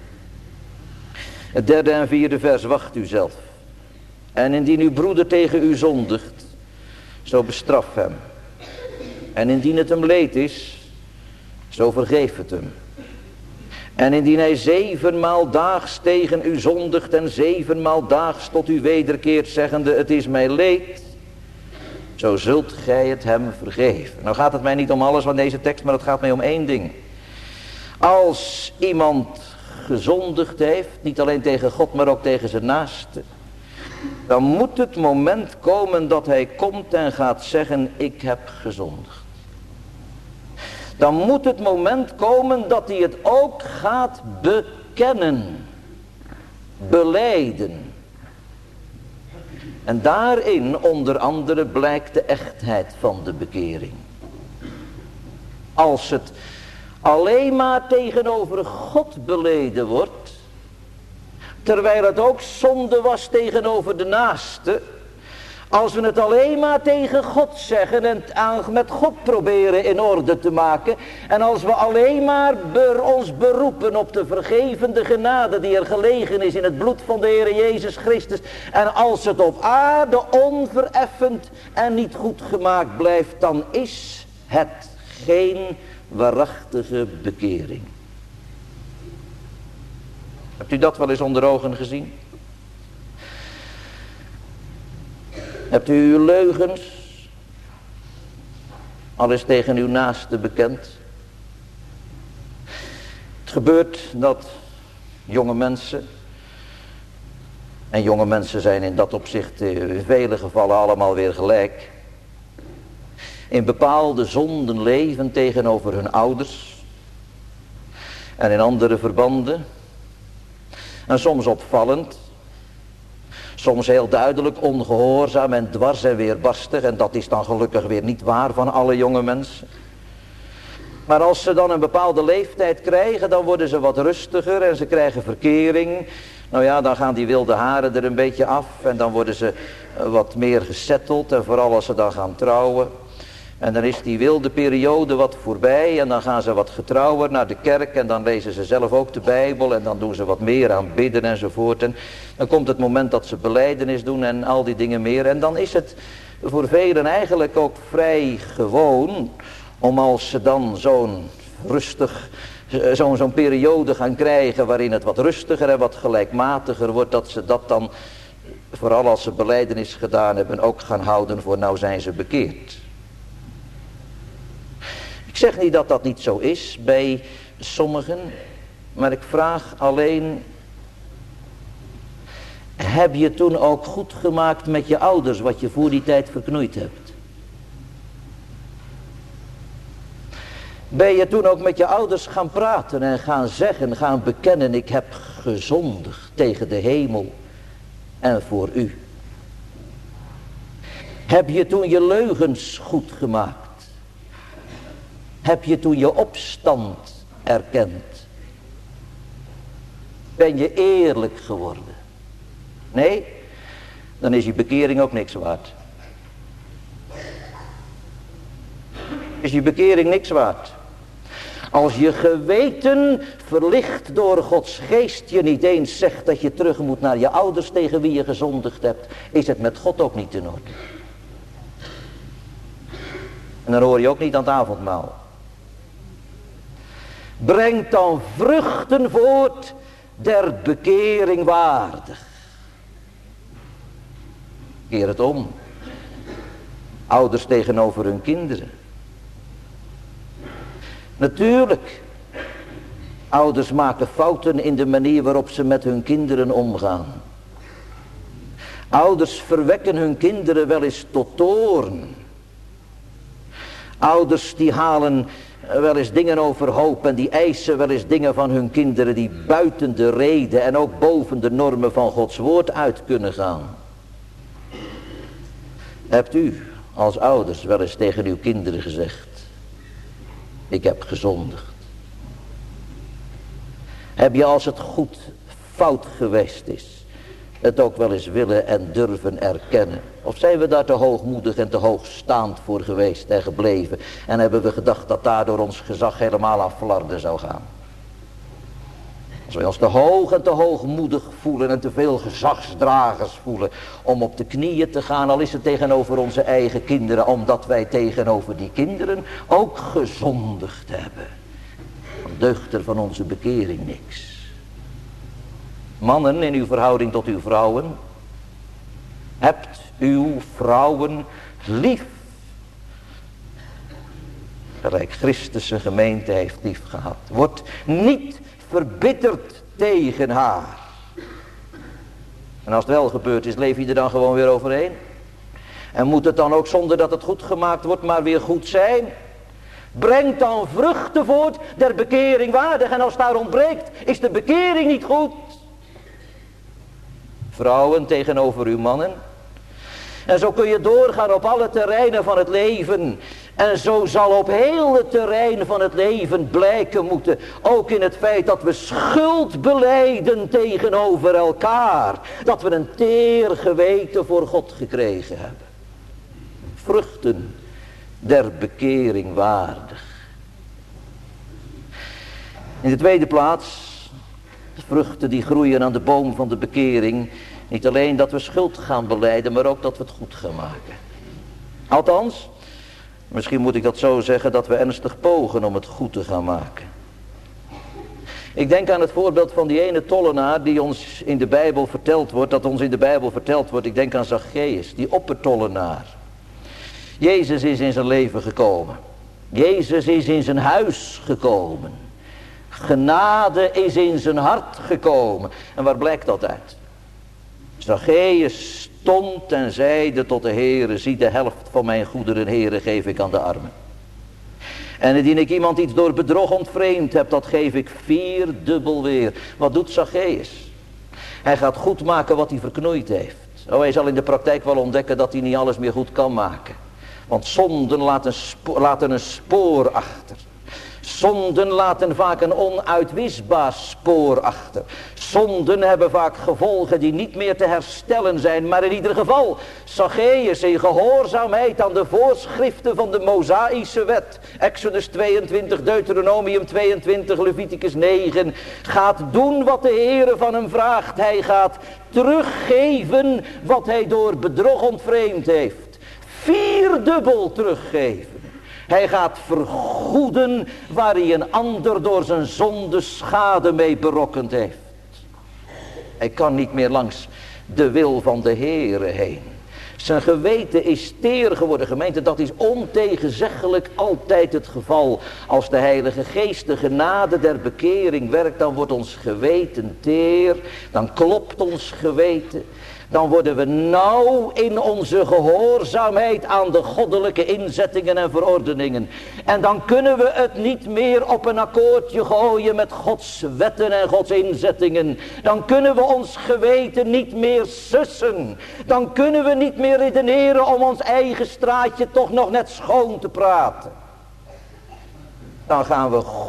Speaker 1: Het derde en vierde vers, wacht u zelf. En indien uw broeder tegen u zondigt, zo bestraf hem. En indien het hem leed is, zo vergeef het hem. En indien hij zevenmaal daags tegen u zondigt en zevenmaal daags tot u wederkeert, zeggende, het is mij leed, zo zult gij het hem vergeven. Nou gaat het mij niet om alles van deze tekst, maar het gaat mij om één ding. Als iemand gezondigd heeft, niet alleen tegen God, maar ook tegen zijn naaste, dan moet het moment komen dat hij komt en gaat zeggen, ik heb gezondigd. Dan moet het moment komen dat hij het ook gaat bekennen, belijden. En daarin onder andere blijkt de echtheid van de bekering. Als het alleen maar tegenover God beleden wordt, terwijl het ook zonde was tegenover de naaste. Als we het alleen maar tegen God zeggen en het met God proberen in orde te maken. En als we alleen maar ber, ons beroepen op de vergevende genade die er gelegen is in het bloed van de Heer Jezus Christus. En als het op aarde onvereffend en niet goed gemaakt blijft, dan is het geen waarachtige bekering. Hebt u dat wel eens onder ogen gezien? Hebt u uw leugens al eens tegen uw naaste bekend? Het gebeurt dat jonge mensen, en jonge mensen zijn in dat opzicht in vele gevallen allemaal weer gelijk, in bepaalde zonden leven tegenover hun ouders en in andere verbanden. En soms opvallend, soms heel duidelijk ongehoorzaam en dwars en weerbarstig. En dat is dan gelukkig weer niet waar van alle jonge mensen. Maar als ze dan een bepaalde leeftijd krijgen, dan worden ze wat rustiger en ze krijgen verkering. Nou ja, dan gaan die wilde haren er een beetje af en dan worden ze wat meer gesetteld. En vooral als ze dan gaan trouwen. En dan is die wilde periode wat voorbij en dan gaan ze wat getrouwer naar de kerk en dan lezen ze zelf ook de Bijbel en dan doen ze wat meer aan bidden enzovoort. En dan komt het moment dat ze belijdenis doen en al die dingen meer. En dan is het voor velen eigenlijk ook vrij gewoon om als ze dan zo'n rustig, zo'n zo'n periode gaan krijgen waarin het wat rustiger en wat gelijkmatiger wordt, dat ze dat dan, vooral als ze belijdenis gedaan hebben, ook gaan houden voor nou zijn ze bekeerd. Ik zeg niet dat dat niet zo is bij sommigen, maar ik vraag alleen, heb je toen ook goed gemaakt met je ouders wat je voor die tijd verknoeid hebt? Ben je toen ook met je ouders gaan praten en gaan zeggen, gaan bekennen, ik heb gezondigd tegen de hemel en voor u? Heb je toen je leugens goed gemaakt? Heb je toen je opstand erkent? Ben je eerlijk geworden? Nee, dan is je bekering ook niks waard. Is je bekering niks waard. Als je geweten verlicht door Gods geest je niet eens zegt dat je terug moet naar je ouders tegen wie je gezondigd hebt, is het met God ook niet in orde. En dan hoor je ook niet aan het avondmaal. Breng dan vruchten voort der bekering waardig. Keer het om. Ouders tegenover hun kinderen. Natuurlijk, ouders maken fouten in de manier waarop ze met hun kinderen omgaan. Ouders verwekken hun kinderen wel eens tot toorn. Ouders die halen wel eens dingen overhoop en die eisen wel eens dingen van hun kinderen die buiten de reden en ook boven de normen van Gods woord uit kunnen gaan. Hebt u als ouders wel eens tegen uw kinderen gezegd: ik heb gezondigd? Heb je, als het goed fout geweest is, het ook wel eens willen en durven erkennen? Of zijn we daar te hoogmoedig en te hoogstaand voor geweest en gebleven? En hebben we gedacht dat daardoor ons gezag helemaal aan flarden zou gaan? Als wij ons te hoog en te hoogmoedig voelen en te veel gezagsdragers voelen om op de knieën te gaan, al is het tegenover onze eigen kinderen, omdat wij tegenover die kinderen ook gezondigd hebben, dan deugt er van onze bekering niks. Mannen, in uw verhouding tot uw vrouwen, hebt uw vrouwen lief, gelijk Christus zijn gemeente heeft lief gehad. Word niet verbitterd tegen haar. En als het wel gebeurd is, leef je er dan gewoon weer overheen? En moet het dan ook zonder dat het goed gemaakt wordt maar weer goed zijn? Breng dan vruchten voort der bekering waardig. En als het daar ontbreekt, is de bekering niet goed. Vrouwen tegenover uw mannen. En zo kun je doorgaan op alle terreinen van het leven. En zo zal op heel het terrein van het leven blijken moeten, ook in het feit dat we schuld belijden tegenover elkaar, dat we een teer geweten voor God gekregen hebben. Vruchten der bekering waardig. In de tweede plaats, de vruchten die groeien aan de boom van de bekering, niet alleen dat we schuld gaan belijden, maar ook dat we het goed gaan maken. Althans, misschien moet ik dat zo zeggen, dat we ernstig pogen om het goed te gaan maken. Ik denk aan het voorbeeld van die ene tollenaar die ons in de Bijbel verteld wordt, dat ons in de Bijbel verteld wordt. Ik denk aan Zacchaeus, die oppertollenaar. Jezus is in zijn leven gekomen. Jezus is in zijn huis gekomen. Genade is in zijn hart gekomen. En waar blijkt dat uit? Zacchaeus stond en zeide tot de Heere: zie, de helft van mijn goederen, Heere, geef ik aan de armen. En indien ik iemand iets door bedrog ontvreemd heb, dat geef ik vierdubbel weer. Wat doet Zacchaeus? Hij gaat goed maken wat hij verknoeid heeft. Oh, hij zal in de praktijk wel ontdekken dat hij niet alles meer goed kan maken. Want zonden laten, spo- laten een spoor achter. Zonden laten vaak een onuitwisbaar spoor achter. Zonden hebben vaak gevolgen die niet meer te herstellen zijn. Maar in ieder geval, Zacchaeus in gehoorzaamheid aan de voorschriften van de Mosaïsche wet. Exodus tweeëntwintig, Deuteronomium tweeëntwintig, Leviticus negen. Gaat doen wat de Heere van hem vraagt. Hij gaat teruggeven wat hij door bedrog ontvreemd heeft. Vierdubbel teruggeven. Hij gaat vergoeden waar hij een ander door zijn zonde schade mee berokkend heeft. Hij kan niet meer langs de wil van de Heere heen. Zijn geweten is teer geworden, gemeente. Dat is ontegenzeggelijk altijd het geval. Als de Heilige Geest de genade der bekering werkt, dan wordt ons geweten teer. Dan klopt ons geweten. Dan worden we nauw in onze gehoorzaamheid aan de goddelijke inzettingen en verordeningen. En dan kunnen we het niet meer op een akkoordje gooien met Gods wetten en Gods inzettingen. Dan kunnen we ons geweten niet meer sussen. Dan kunnen we niet meer redeneren om ons eigen straatje toch nog net schoon te praten. Dan gaan we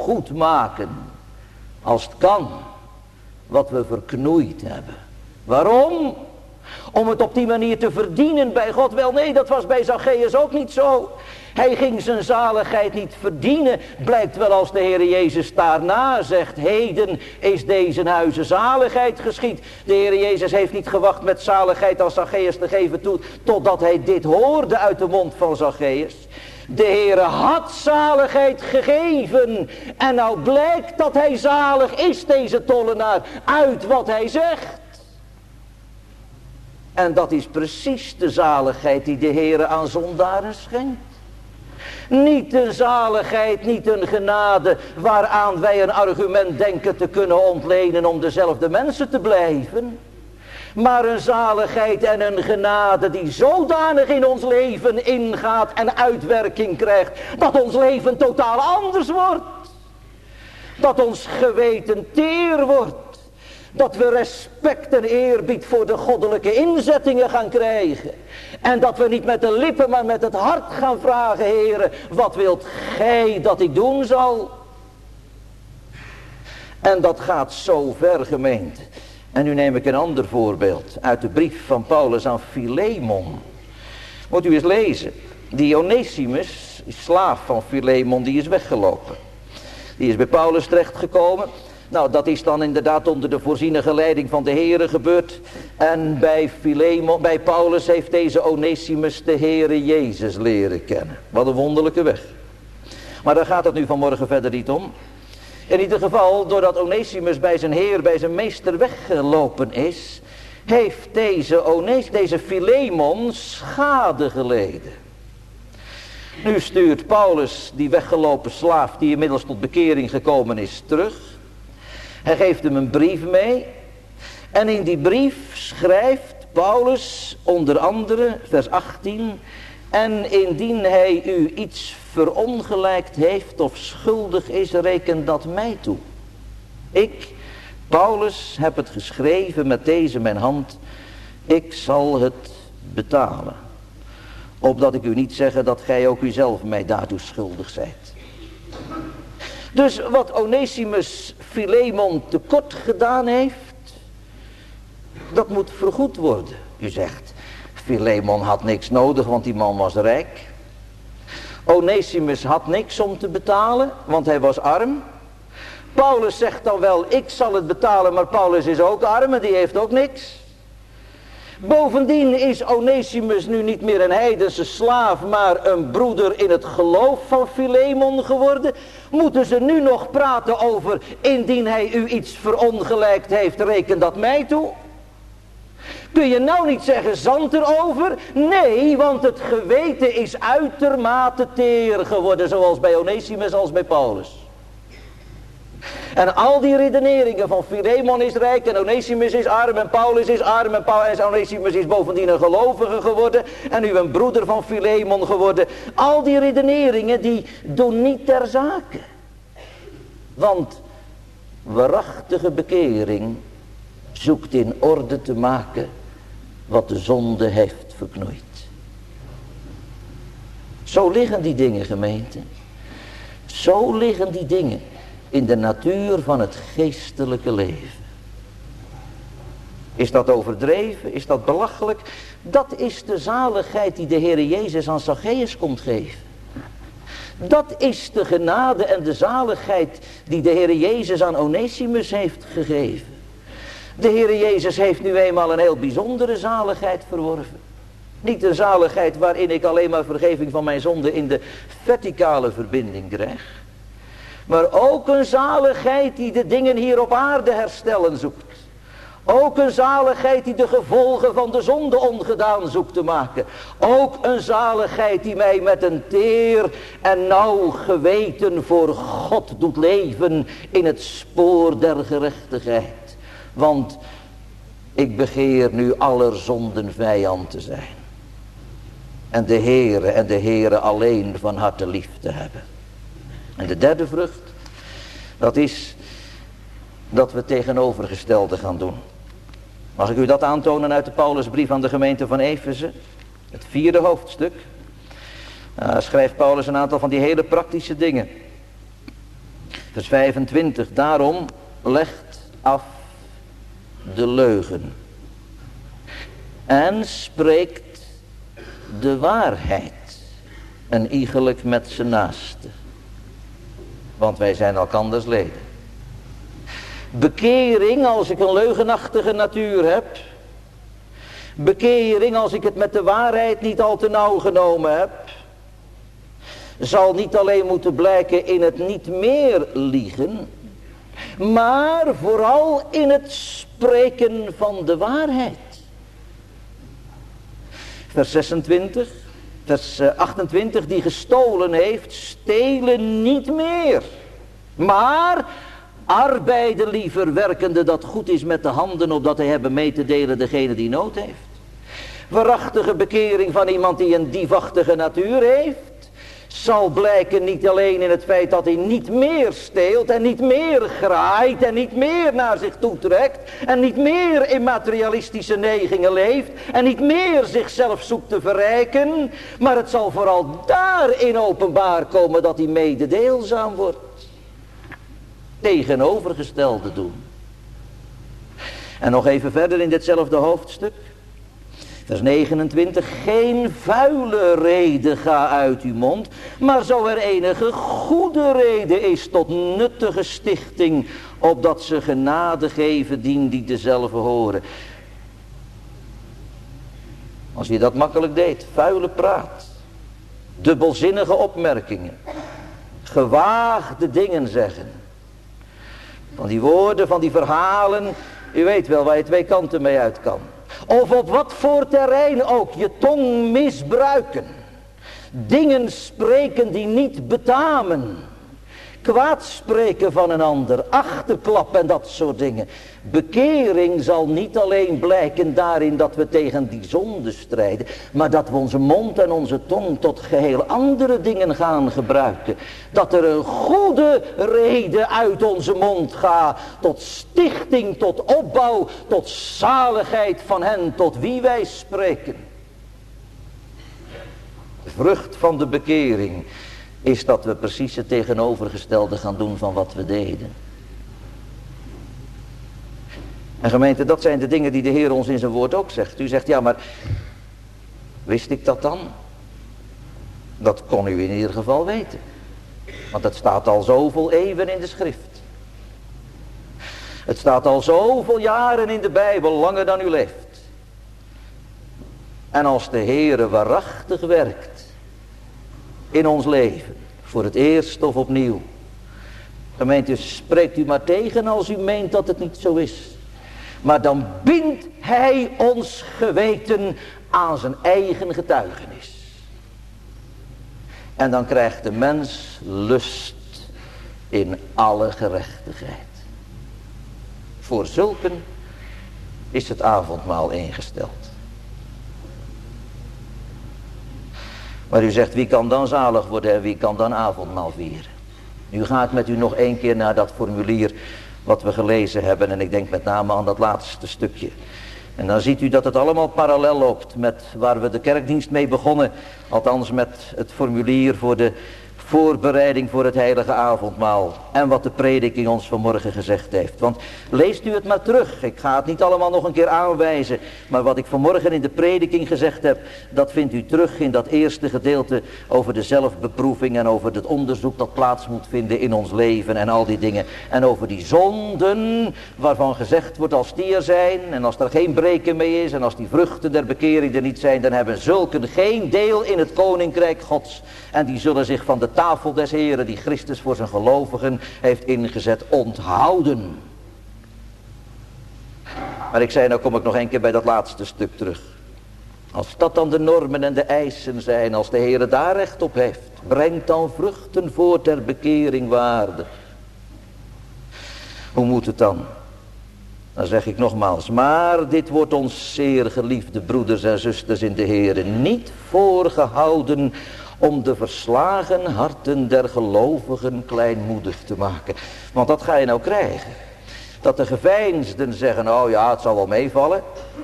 Speaker 1: goed maken, als het kan, wat we verknoeid hebben. Waarom? Om het op die manier te verdienen bij God? Wel nee, dat was bij Zacchaeus ook niet zo. Hij ging zijn zaligheid niet verdienen. Blijkt wel als de Heer Jezus daarna zegt, heden is deze huize zaligheid geschied. De Heer Jezus heeft niet gewacht met zaligheid aan Zacchaeus te geven toe, totdat hij dit hoorde uit de mond van Zacchaeus. De Heer had zaligheid gegeven. En nou blijkt dat hij zalig is, deze tollenaar, uit wat hij zegt. En dat is precies de zaligheid die de Heer aan zondaren schenkt. Niet een zaligheid, niet een genade waaraan wij een argument denken te kunnen ontlenen om dezelfde mensen te blijven. Maar een zaligheid en een genade die zodanig in ons leven ingaat en uitwerking krijgt, dat ons leven totaal anders wordt. Dat ons geweten teer wordt. Dat we respect en eerbied voor de goddelijke inzettingen gaan krijgen. En dat we niet met de lippen, maar met het hart gaan vragen, Heere, wat wilt gij dat ik doen zal? En dat gaat zo ver, gemeente. En nu neem ik een ander voorbeeld uit de brief van Paulus aan Philemon. Moet u eens lezen. Die Onesimus, die slaaf van Philemon, die is weggelopen. Die is bij Paulus terechtgekomen. Nou, dat is dan inderdaad onder de voorzienige leiding van de Heere gebeurd. En bij Philemon, bij Paulus heeft deze Onesimus de Heere Jezus leren kennen. Wat een wonderlijke weg. Maar daar gaat het nu vanmorgen verder niet om. In ieder geval, doordat Onesimus bij zijn Heer, bij zijn meester weggelopen is, heeft deze, Ones, deze Philemon schade geleden. Nu stuurt Paulus die weggelopen slaaf, die inmiddels tot bekering gekomen is, terug. Hij geeft hem een brief mee. En in die brief schrijft Paulus onder andere, vers achttien... En indien hij u iets verongelijkt heeft of schuldig is, reken dat mij toe. Ik, Paulus, heb het geschreven met deze mijn hand. Ik zal het betalen. Opdat ik u niet zeggen dat gij ook uzelf mij daartoe schuldig zijt. Dus wat Onesimus Philemon tekort gedaan heeft, dat moet vergoed worden. U zegt, Philemon had niks nodig, want die man was rijk. Onesimus had niks om te betalen, want hij was arm. Paulus zegt dan wel, ik zal het betalen, maar Paulus is ook arm en die heeft ook niks. Bovendien is Onesimus nu niet meer een heidense slaaf, maar een broeder in het geloof van Philemon geworden. Moeten ze nu nog praten over, indien hij u iets verongelijkt heeft, reken dat mij toe? Kun je nou niet zeggen zand erover? Nee, want het geweten is uitermate teer geworden, zowel bij Onesimus als bij Paulus. En al die redeneringen van Philemon is rijk en Onesimus is arm en Paulus is arm en, Paulus, en Onesimus is bovendien een gelovige geworden en nu een broeder van Philemon geworden. Al die redeneringen die doen niet ter zake. Want waarachtige bekering zoekt in orde te maken wat de zonde heeft verknoeid. Zo liggen die dingen, gemeente. Zo liggen die dingen in de natuur van het geestelijke leven. Is dat overdreven? Is dat belachelijk? Dat is de zaligheid die de Heer Jezus aan Zacchaeus komt geven. Dat is de genade en de zaligheid die de Heer Jezus aan Onesimus heeft gegeven. De Heer Jezus heeft nu eenmaal een heel bijzondere zaligheid verworven. Niet een zaligheid waarin ik alleen maar vergeving van mijn zonde in de verticale verbinding krijg. Maar ook een zaligheid die de dingen hier op aarde herstellen zoekt. Ook een zaligheid die de gevolgen van de zonde ongedaan zoekt te maken. Ook een zaligheid die mij met een teer en nauw geweten voor God doet leven in het spoor der gerechtigheid. Want ik begeer nu aller zonden vijand te zijn. En de Heere en de Heere alleen van harte lief te hebben. En de derde vrucht, dat is dat we tegenovergestelde gaan doen. Mag ik u dat aantonen uit de Paulusbrief aan de gemeente van Efeze? Het vierde hoofdstuk. Daar schrijft Paulus een aantal van die hele praktische dingen. Vers vijfentwintig, daarom legt af de leugen en spreekt de waarheid en iegelijk met zijn naaste. Want wij zijn elkanders leden. Bekering als ik een leugenachtige natuur heb. Bekering als ik het met de waarheid niet al te nauw genomen heb. Zal niet alleen moeten blijken in het niet meer liegen. Maar vooral in het spreken van de waarheid. Vers zesentwintig. Vers achtentwintig, die gestolen heeft, stelen niet meer. Maar arbeiden liever, werkende dat goed is met de handen, opdat hij hebben mee te delen degene die nood heeft. Waarachtige bekering van iemand die een diefachtige natuur heeft, zal blijken niet alleen in het feit dat hij niet meer steelt en niet meer graait en niet meer naar zich toetrekt en niet meer in materialistische neigingen leeft en niet meer zichzelf zoekt te verrijken, maar het zal vooral daarin openbaar komen dat hij mededeelzaam wordt. Tegenovergestelde doen. En nog even verder in ditzelfde hoofdstuk. Vers negenentwintig, geen vuile reden ga uit uw mond, maar zo er enige goede reden is tot nuttige stichting, opdat ze genade geven dien die dezelfde horen. Als je dat makkelijk deed, vuile praat, dubbelzinnige opmerkingen, gewaagde dingen zeggen, van die woorden, van die verhalen, u weet wel waar je twee kanten mee uit kan. Of op wat voor terrein ook, je tong misbruiken. Dingen spreken die niet betamen. Kwaad spreken van een ander, achterklap en dat soort dingen. Bekering zal niet alleen blijken daarin dat we tegen die zonde strijden, maar dat we onze mond en onze tong tot geheel andere dingen gaan gebruiken. Dat er een goede reden uit onze mond gaat, tot stichting, tot opbouw, tot zaligheid van hen tot wie wij spreken. De vrucht van de bekering is dat we precies het tegenovergestelde gaan doen van wat we deden. En gemeente, dat zijn de dingen die de Heer ons in zijn woord ook zegt. U zegt, ja maar, wist ik dat dan? Dat kon u in ieder geval weten. Want het staat al zoveel eeuwen in de schrift. Het staat al zoveel jaren in de Bijbel, langer dan u leeft. En als de Heer waarachtig werkt in ons leven, voor het eerst of opnieuw. Gemeente, spreekt u maar tegen als u meent dat het niet zo is. Maar dan bindt hij ons geweten aan zijn eigen getuigenis. En dan krijgt de mens lust in alle gerechtigheid. Voor zulken is het avondmaal ingesteld. Maar u zegt, wie kan dan zalig worden en wie kan dan avondmaal vieren? Nu ga ik met u nog één keer naar dat formulier wat we gelezen hebben. En ik denk met name aan dat laatste stukje. En dan ziet u dat het allemaal parallel loopt met waar we de kerkdienst mee begonnen. Althans met het formulier voor de voorbereiding voor het heilige avondmaal. En wat de prediking ons vanmorgen gezegd heeft. Want leest u het maar terug. Ik ga het niet allemaal nog een keer aanwijzen. Maar wat ik vanmorgen in de prediking gezegd heb, dat vindt u terug in dat eerste gedeelte over de zelfbeproeving en over het onderzoek dat plaats moet vinden in ons leven en al die dingen. En over die zonden waarvan gezegd wordt als die er zijn en als er geen breken mee is en als die vruchten der bekering er niet zijn, dan hebben zulken geen deel in het koninkrijk Gods. En die zullen zich van de tafel des Heren die Christus voor zijn gelovigen heeft ingezet onthouden. Maar ik zei, nou kom ik nog een keer bij dat laatste stuk terug. Als dat dan de normen en de eisen zijn, als de Heere daar recht op heeft, brengt dan vruchten voort ter bekering waardig. Hoe moet het dan? Dan zeg ik nogmaals, maar dit wordt ons zeer geliefde broeders en zusters in de Heere niet voorgehouden om de verslagen harten der gelovigen kleinmoedig te maken. Want dat ga je nou krijgen. Dat de geveinsden zeggen, oh ja, het zal wel meevallen.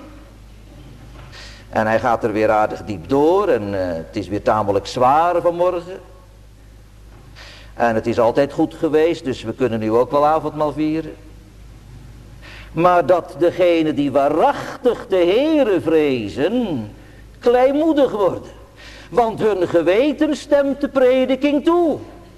Speaker 1: En hij gaat er weer aardig diep door en uh, het is weer tamelijk zwaar vanmorgen. En het is altijd goed geweest, dus we kunnen nu ook wel avondmaal vieren. Maar dat degenen die waarachtig de Heere vrezen, kleinmoedig worden. Want hun geweten stemt de prediking toe.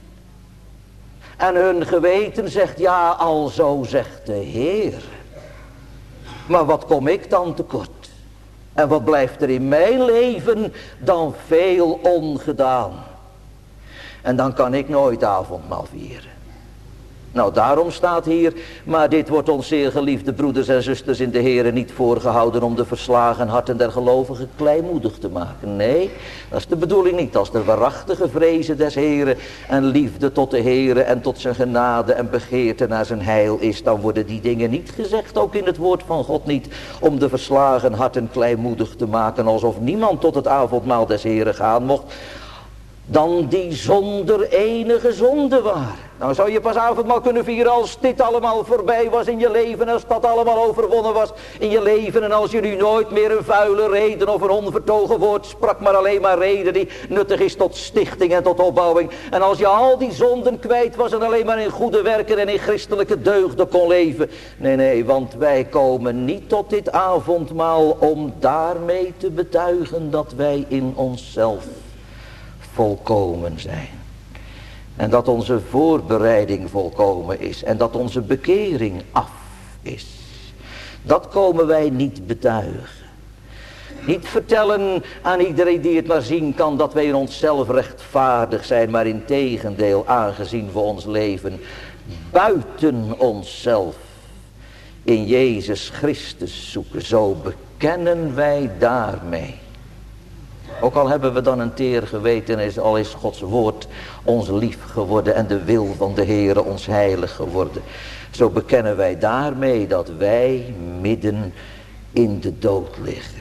Speaker 1: En hun geweten zegt, ja, alzo zegt de Heer. Maar wat kom ik dan tekort? En wat blijft er in mijn leven dan veel ongedaan? En dan kan ik nooit avondmaal vieren. Nou, daarom staat hier, maar dit wordt ons zeer geliefde broeders en zusters in de Heere niet voorgehouden om de verslagen harten der gelovigen kleinmoedig te maken. Nee, dat is de bedoeling niet. Als er waarachtige vrezen des Heere en liefde tot de Heere en tot zijn genade en begeerte naar zijn heil is, dan worden die dingen niet gezegd, ook in het woord van God niet, om de verslagen harten kleinmoedig te maken, alsof niemand tot het avondmaal des Heere gaan mocht, dan die zonder enige zonde waren. Nou zou je pas avondmaal kunnen vieren als dit allemaal voorbij was in je leven, als dat allemaal overwonnen was in je leven, en als je nu nooit meer een vuile reden of een onvertogen woord sprak, maar alleen maar reden die nuttig is tot stichting en tot opbouwing. En als je al die zonden kwijt was en alleen maar in goede werken en in christelijke deugden kon leven. Nee, nee, want wij komen niet tot dit avondmaal om daarmee te betuigen dat wij in onszelf volkomen zijn. En dat onze voorbereiding volkomen is. En dat onze bekering af is. Dat komen wij niet betuigen. Niet vertellen aan iedereen die het maar zien kan dat wij in onszelf rechtvaardig zijn. Maar in tegendeel, aangezien we ons leven buiten onszelf in Jezus Christus zoeken. Zo bekennen wij daarmee. Ook al hebben we dan een teer geweten, is, al is Gods woord ons lief geworden en de wil van de Heere ons heilig geworden. Zo bekennen wij daarmee dat wij midden in de dood liggen.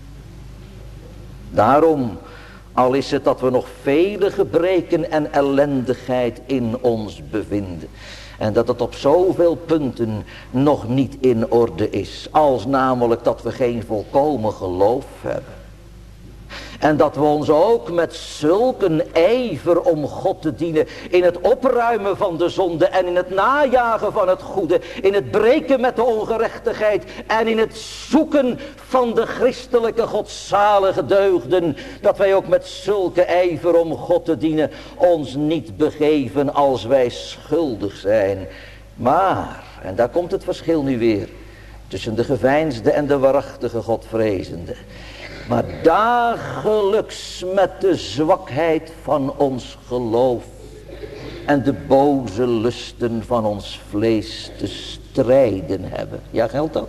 Speaker 1: Daarom, al is het dat we nog vele gebreken en ellendigheid in ons bevinden. En dat het op zoveel punten nog niet in orde is. Als namelijk dat we geen volkomen geloof hebben. En dat we ons ook met zulke ijver om God te dienen, in het opruimen van de zonde en in het najagen van het goede, in het breken met de ongerechtigheid en in het zoeken van de christelijke godzalige deugden, dat wij ook met zulke ijver om God te dienen ons niet begeven als wij schuldig zijn. Maar, en daar komt het verschil nu weer, tussen de geveinsde en de waarachtige Godvrezende. Maar dagelijks met de zwakheid van ons geloof en de boze lusten van ons vlees te strijden hebben. Ja, geldt dat?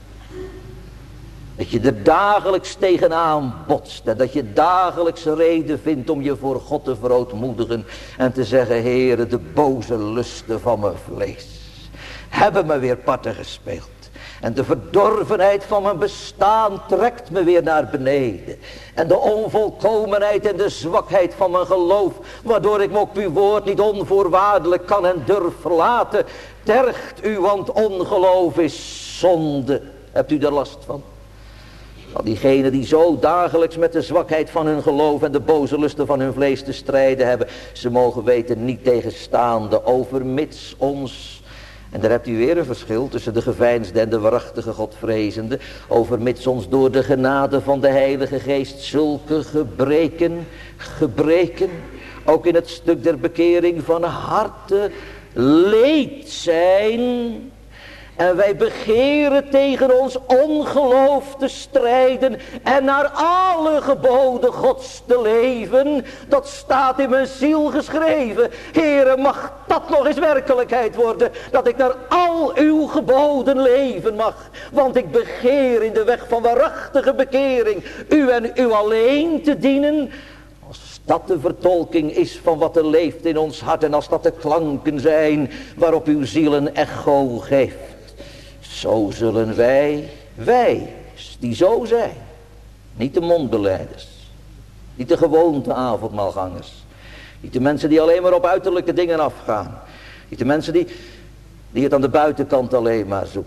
Speaker 1: Dat je er dagelijks tegenaan botst en dat je dagelijks reden vindt om je voor God te verootmoedigen en te zeggen, Heere, de boze lusten van mijn vlees hebben me weer parten gespeeld. En de verdorvenheid van mijn bestaan trekt me weer naar beneden. En de onvolkomenheid en de zwakheid van mijn geloof, waardoor ik me op uw woord niet onvoorwaardelijk kan en durf verlaten, tergt u, want ongeloof is zonde. Hebt u er last van? Al diegenen die zo dagelijks met de zwakheid van hun geloof en de boze lusten van hun vlees te strijden hebben, ze mogen weten, niet tegenstaande, overmits ons. En daar hebt u weer een verschil tussen de geveinsde en de waarachtige Godvrezende. Overmits ons door de genade van de Heilige Geest zulke gebreken, gebreken, ook in het stuk der bekering van harte leed zijn. En wij begeren tegen ons ongeloof te strijden en naar alle geboden Gods te leven. Dat staat in mijn ziel geschreven. Heere, mag dat nog eens werkelijkheid worden. Dat ik naar al uw geboden leven mag. Want ik begeer in de weg van waarachtige bekering u en u alleen te dienen. Als dat de vertolking is van wat er leeft in ons hart en als dat de klanken zijn waarop uw ziel een echo geeft. Zo zullen wij, wij die zo zijn, niet de mondbelijders, niet de gewoonte avondmaalgangers, niet de mensen die alleen maar op uiterlijke dingen afgaan, niet de mensen die, die het aan de buitenkant alleen maar zoeken.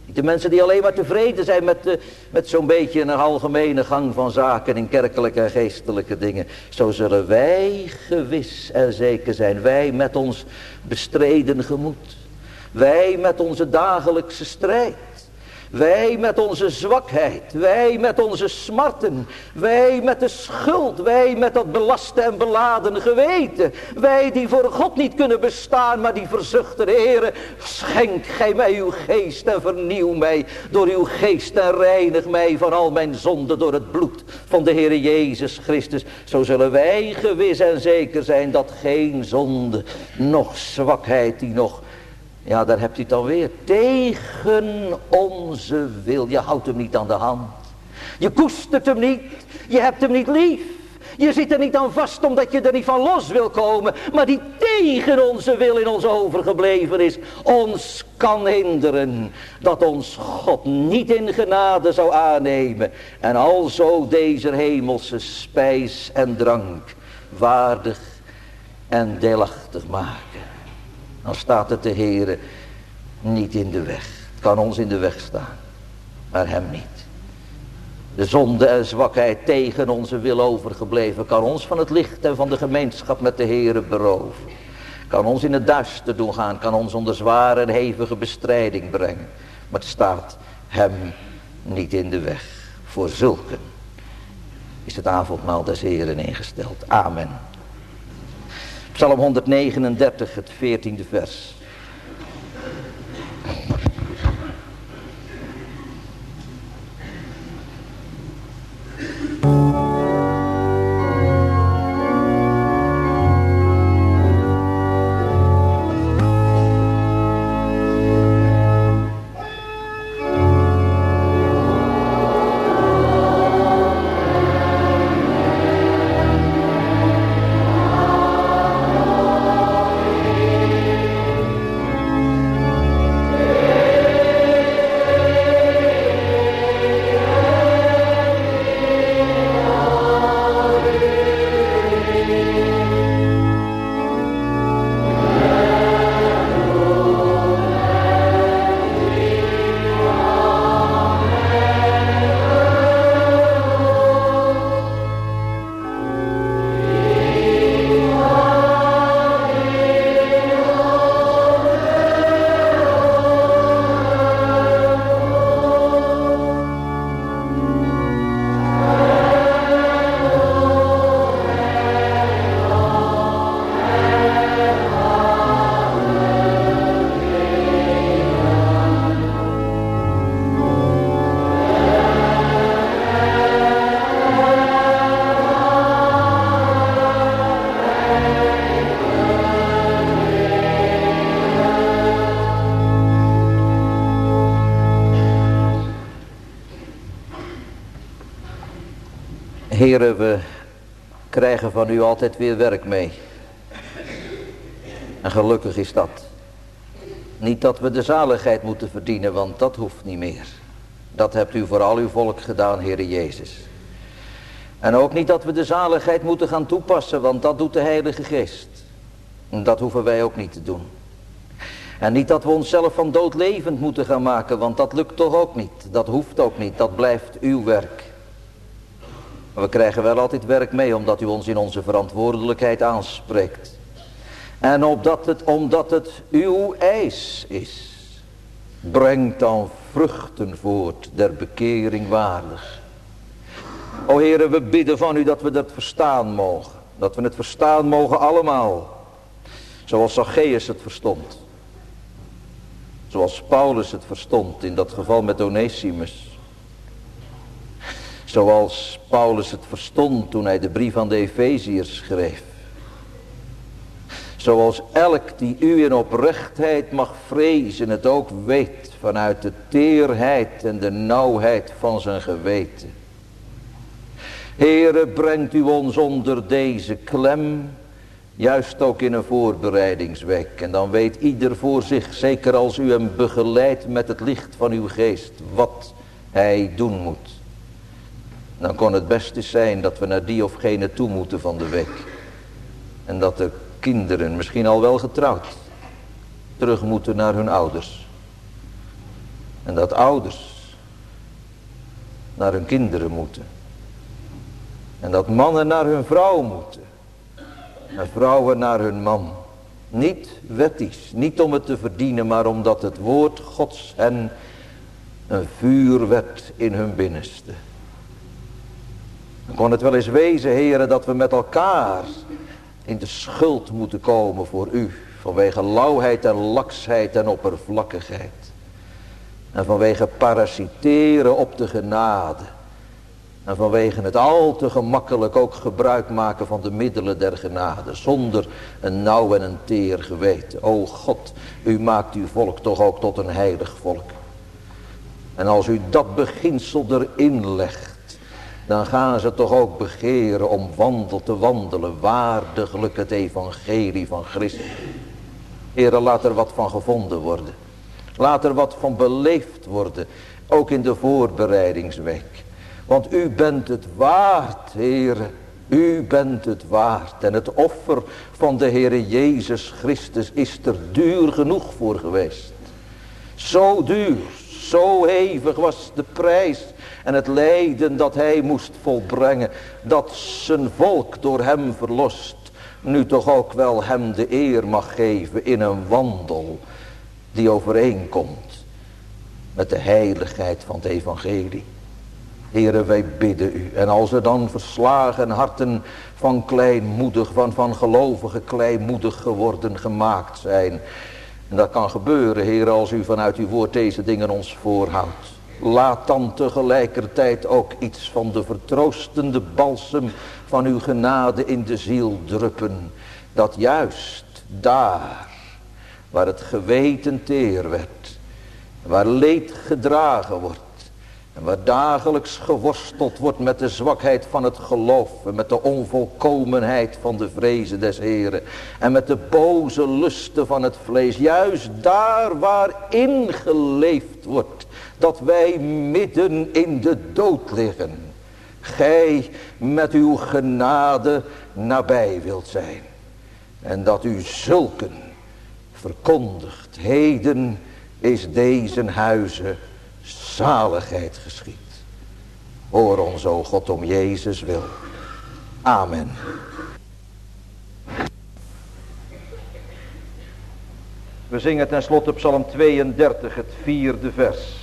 Speaker 1: Niet de mensen die alleen maar tevreden zijn met, uh, met zo'n beetje een algemene gang van zaken in kerkelijke en geestelijke dingen. Zo zullen wij gewis en zeker zijn. Wij met ons bestreden gemoed. Wij met onze dagelijkse strijd. Wij met onze zwakheid, wij met onze smarten, wij met de schuld, wij met dat belaste en beladen geweten. Wij die voor God niet kunnen bestaan, maar die verzuchten, Heere, schenk gij mij uw geest en vernieuw mij door uw geest en reinig mij van al mijn zonden door het bloed van de Heere Jezus Christus. Zo zullen wij gewis en zeker zijn dat geen zonde, nog zwakheid die nog... Ja, daar hebt u het alweer. Tegen onze wil. Je houdt hem niet aan de hand. Je koestert hem niet. Je hebt hem niet lief. Je zit er niet aan vast omdat je er niet van los wil komen. Maar die tegen onze wil in ons overgebleven is. Ons kan hinderen dat ons God niet in genade zou aannemen. En alzo deze hemelse spijs en drank waardig en deelachtig maken. Dan staat het de Heere niet in de weg. Het kan ons in de weg staan, maar hem niet. De zonde en zwakheid tegen onze wil overgebleven kan ons van het licht en van de gemeenschap met de Heere beroven. Kan ons in het duister doen gaan, kan ons onder zware en hevige bestrijding brengen. Maar het staat hem niet in de weg. Voor zulken is het avondmaal des Heeren ingesteld. Amen. Psalm honderdnegenendertig, het veertiende vers. Heren, we krijgen van u altijd weer werk mee. En gelukkig is dat. Niet dat we de zaligheid moeten verdienen, want dat hoeft niet meer. Dat hebt u voor al uw volk gedaan, Heere Jezus. En ook niet dat we de zaligheid moeten gaan toepassen, want dat doet de Heilige Geest. En dat hoeven wij ook niet te doen. En niet dat we onszelf van dood levend moeten gaan maken, want dat lukt toch ook niet. Dat hoeft ook niet, dat blijft uw werk. Maar we krijgen wel altijd werk mee, omdat u ons in onze verantwoordelijkheid aanspreekt. En opdat het, omdat het uw eis is, brengt dan vruchten voort der bekering waardig. O Heere, we bidden van u dat we dat verstaan mogen. Dat we het verstaan mogen allemaal. Zoals Zacchaeus het verstond. Zoals Paulus het verstond in dat geval met Onesimus. Zoals Paulus het verstond toen hij de brief aan de Efeziërs schreef. Zoals elk die u in oprechtheid mag vrezen het ook weet vanuit de teerheid en de nauwheid van zijn geweten. Heere, brengt u ons onder deze klem, juist ook in een voorbereidingsweek. En dan weet ieder voor zich, zeker als u hem begeleidt met het licht van uw geest, wat hij doen moet. Dan kon het best eens zijn dat we naar die of gene toe moeten van de week. En dat de kinderen, misschien al wel getrouwd, terug moeten naar hun ouders. En dat ouders naar hun kinderen moeten. En dat mannen naar hun vrouw moeten. En vrouwen naar hun man. Niet wettisch, niet om het te verdienen, maar omdat het woord Gods hen een vuur werd in hun binnenste. Dan kon het wel eens wezen, heren, dat we met elkaar in de schuld moeten komen voor u. Vanwege lauwheid en laksheid en oppervlakkigheid. En vanwege parasiteren op de genade. En vanwege het al te gemakkelijk ook gebruik maken van de middelen der genade. Zonder een nauw en een teer geweten. O God, u maakt uw volk toch ook tot een heilig volk. En als u dat beginsel erin legt. Dan gaan ze toch ook begeren om wandel te wandelen. Waardiglijk het evangelie van Christus. Heere, laat er wat van gevonden worden. Laat er wat van beleefd worden. Ook in de voorbereidingsweek. Want u bent het waard, Heere. U bent het waard. En het offer van de Heere Jezus Christus is er duur genoeg voor geweest. Zo duur, zo hevig was de prijs en het lijden dat hij moest volbrengen. Dat zijn volk door hem verlost. Nu toch ook wel hem de eer mag geven in een wandel die overeenkomt met de heiligheid van het evangelie. Heere, wij bidden u. En als er dan verslagen harten van kleinmoedig, van, van gelovigen kleinmoedig geworden gemaakt zijn. En dat kan gebeuren, Heere, als u vanuit uw woord deze dingen ons voorhoudt. Laat dan tegelijkertijd ook iets van de vertroostende balsem van uw genade in de ziel druppen. Dat juist daar, waar het geweten teer werd, waar leed gedragen wordt, en waar dagelijks geworsteld wordt met de zwakheid van het geloof. En met de onvolkomenheid van de vrezen des Heren. En met de boze lusten van het vlees. Juist daar waarin geleefd wordt. Dat wij midden in de dood liggen. Gij met uw genade nabij wilt zijn. En dat u zulken verkondigt. Heden is deze huize zaligheid geschied. Hoor ons, o God, om Jezus wil. Amen. We zingen ten slotte Psalm tweeëndertig, het vierde vers.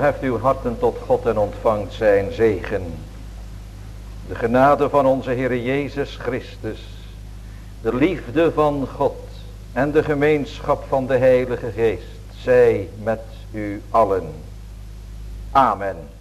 Speaker 1: verheft uw harten tot God en ontvangt zijn zegen. De genade van onze Heer Jezus Christus, de liefde van God en de gemeenschap van de Heilige Geest zij met u allen. Amen.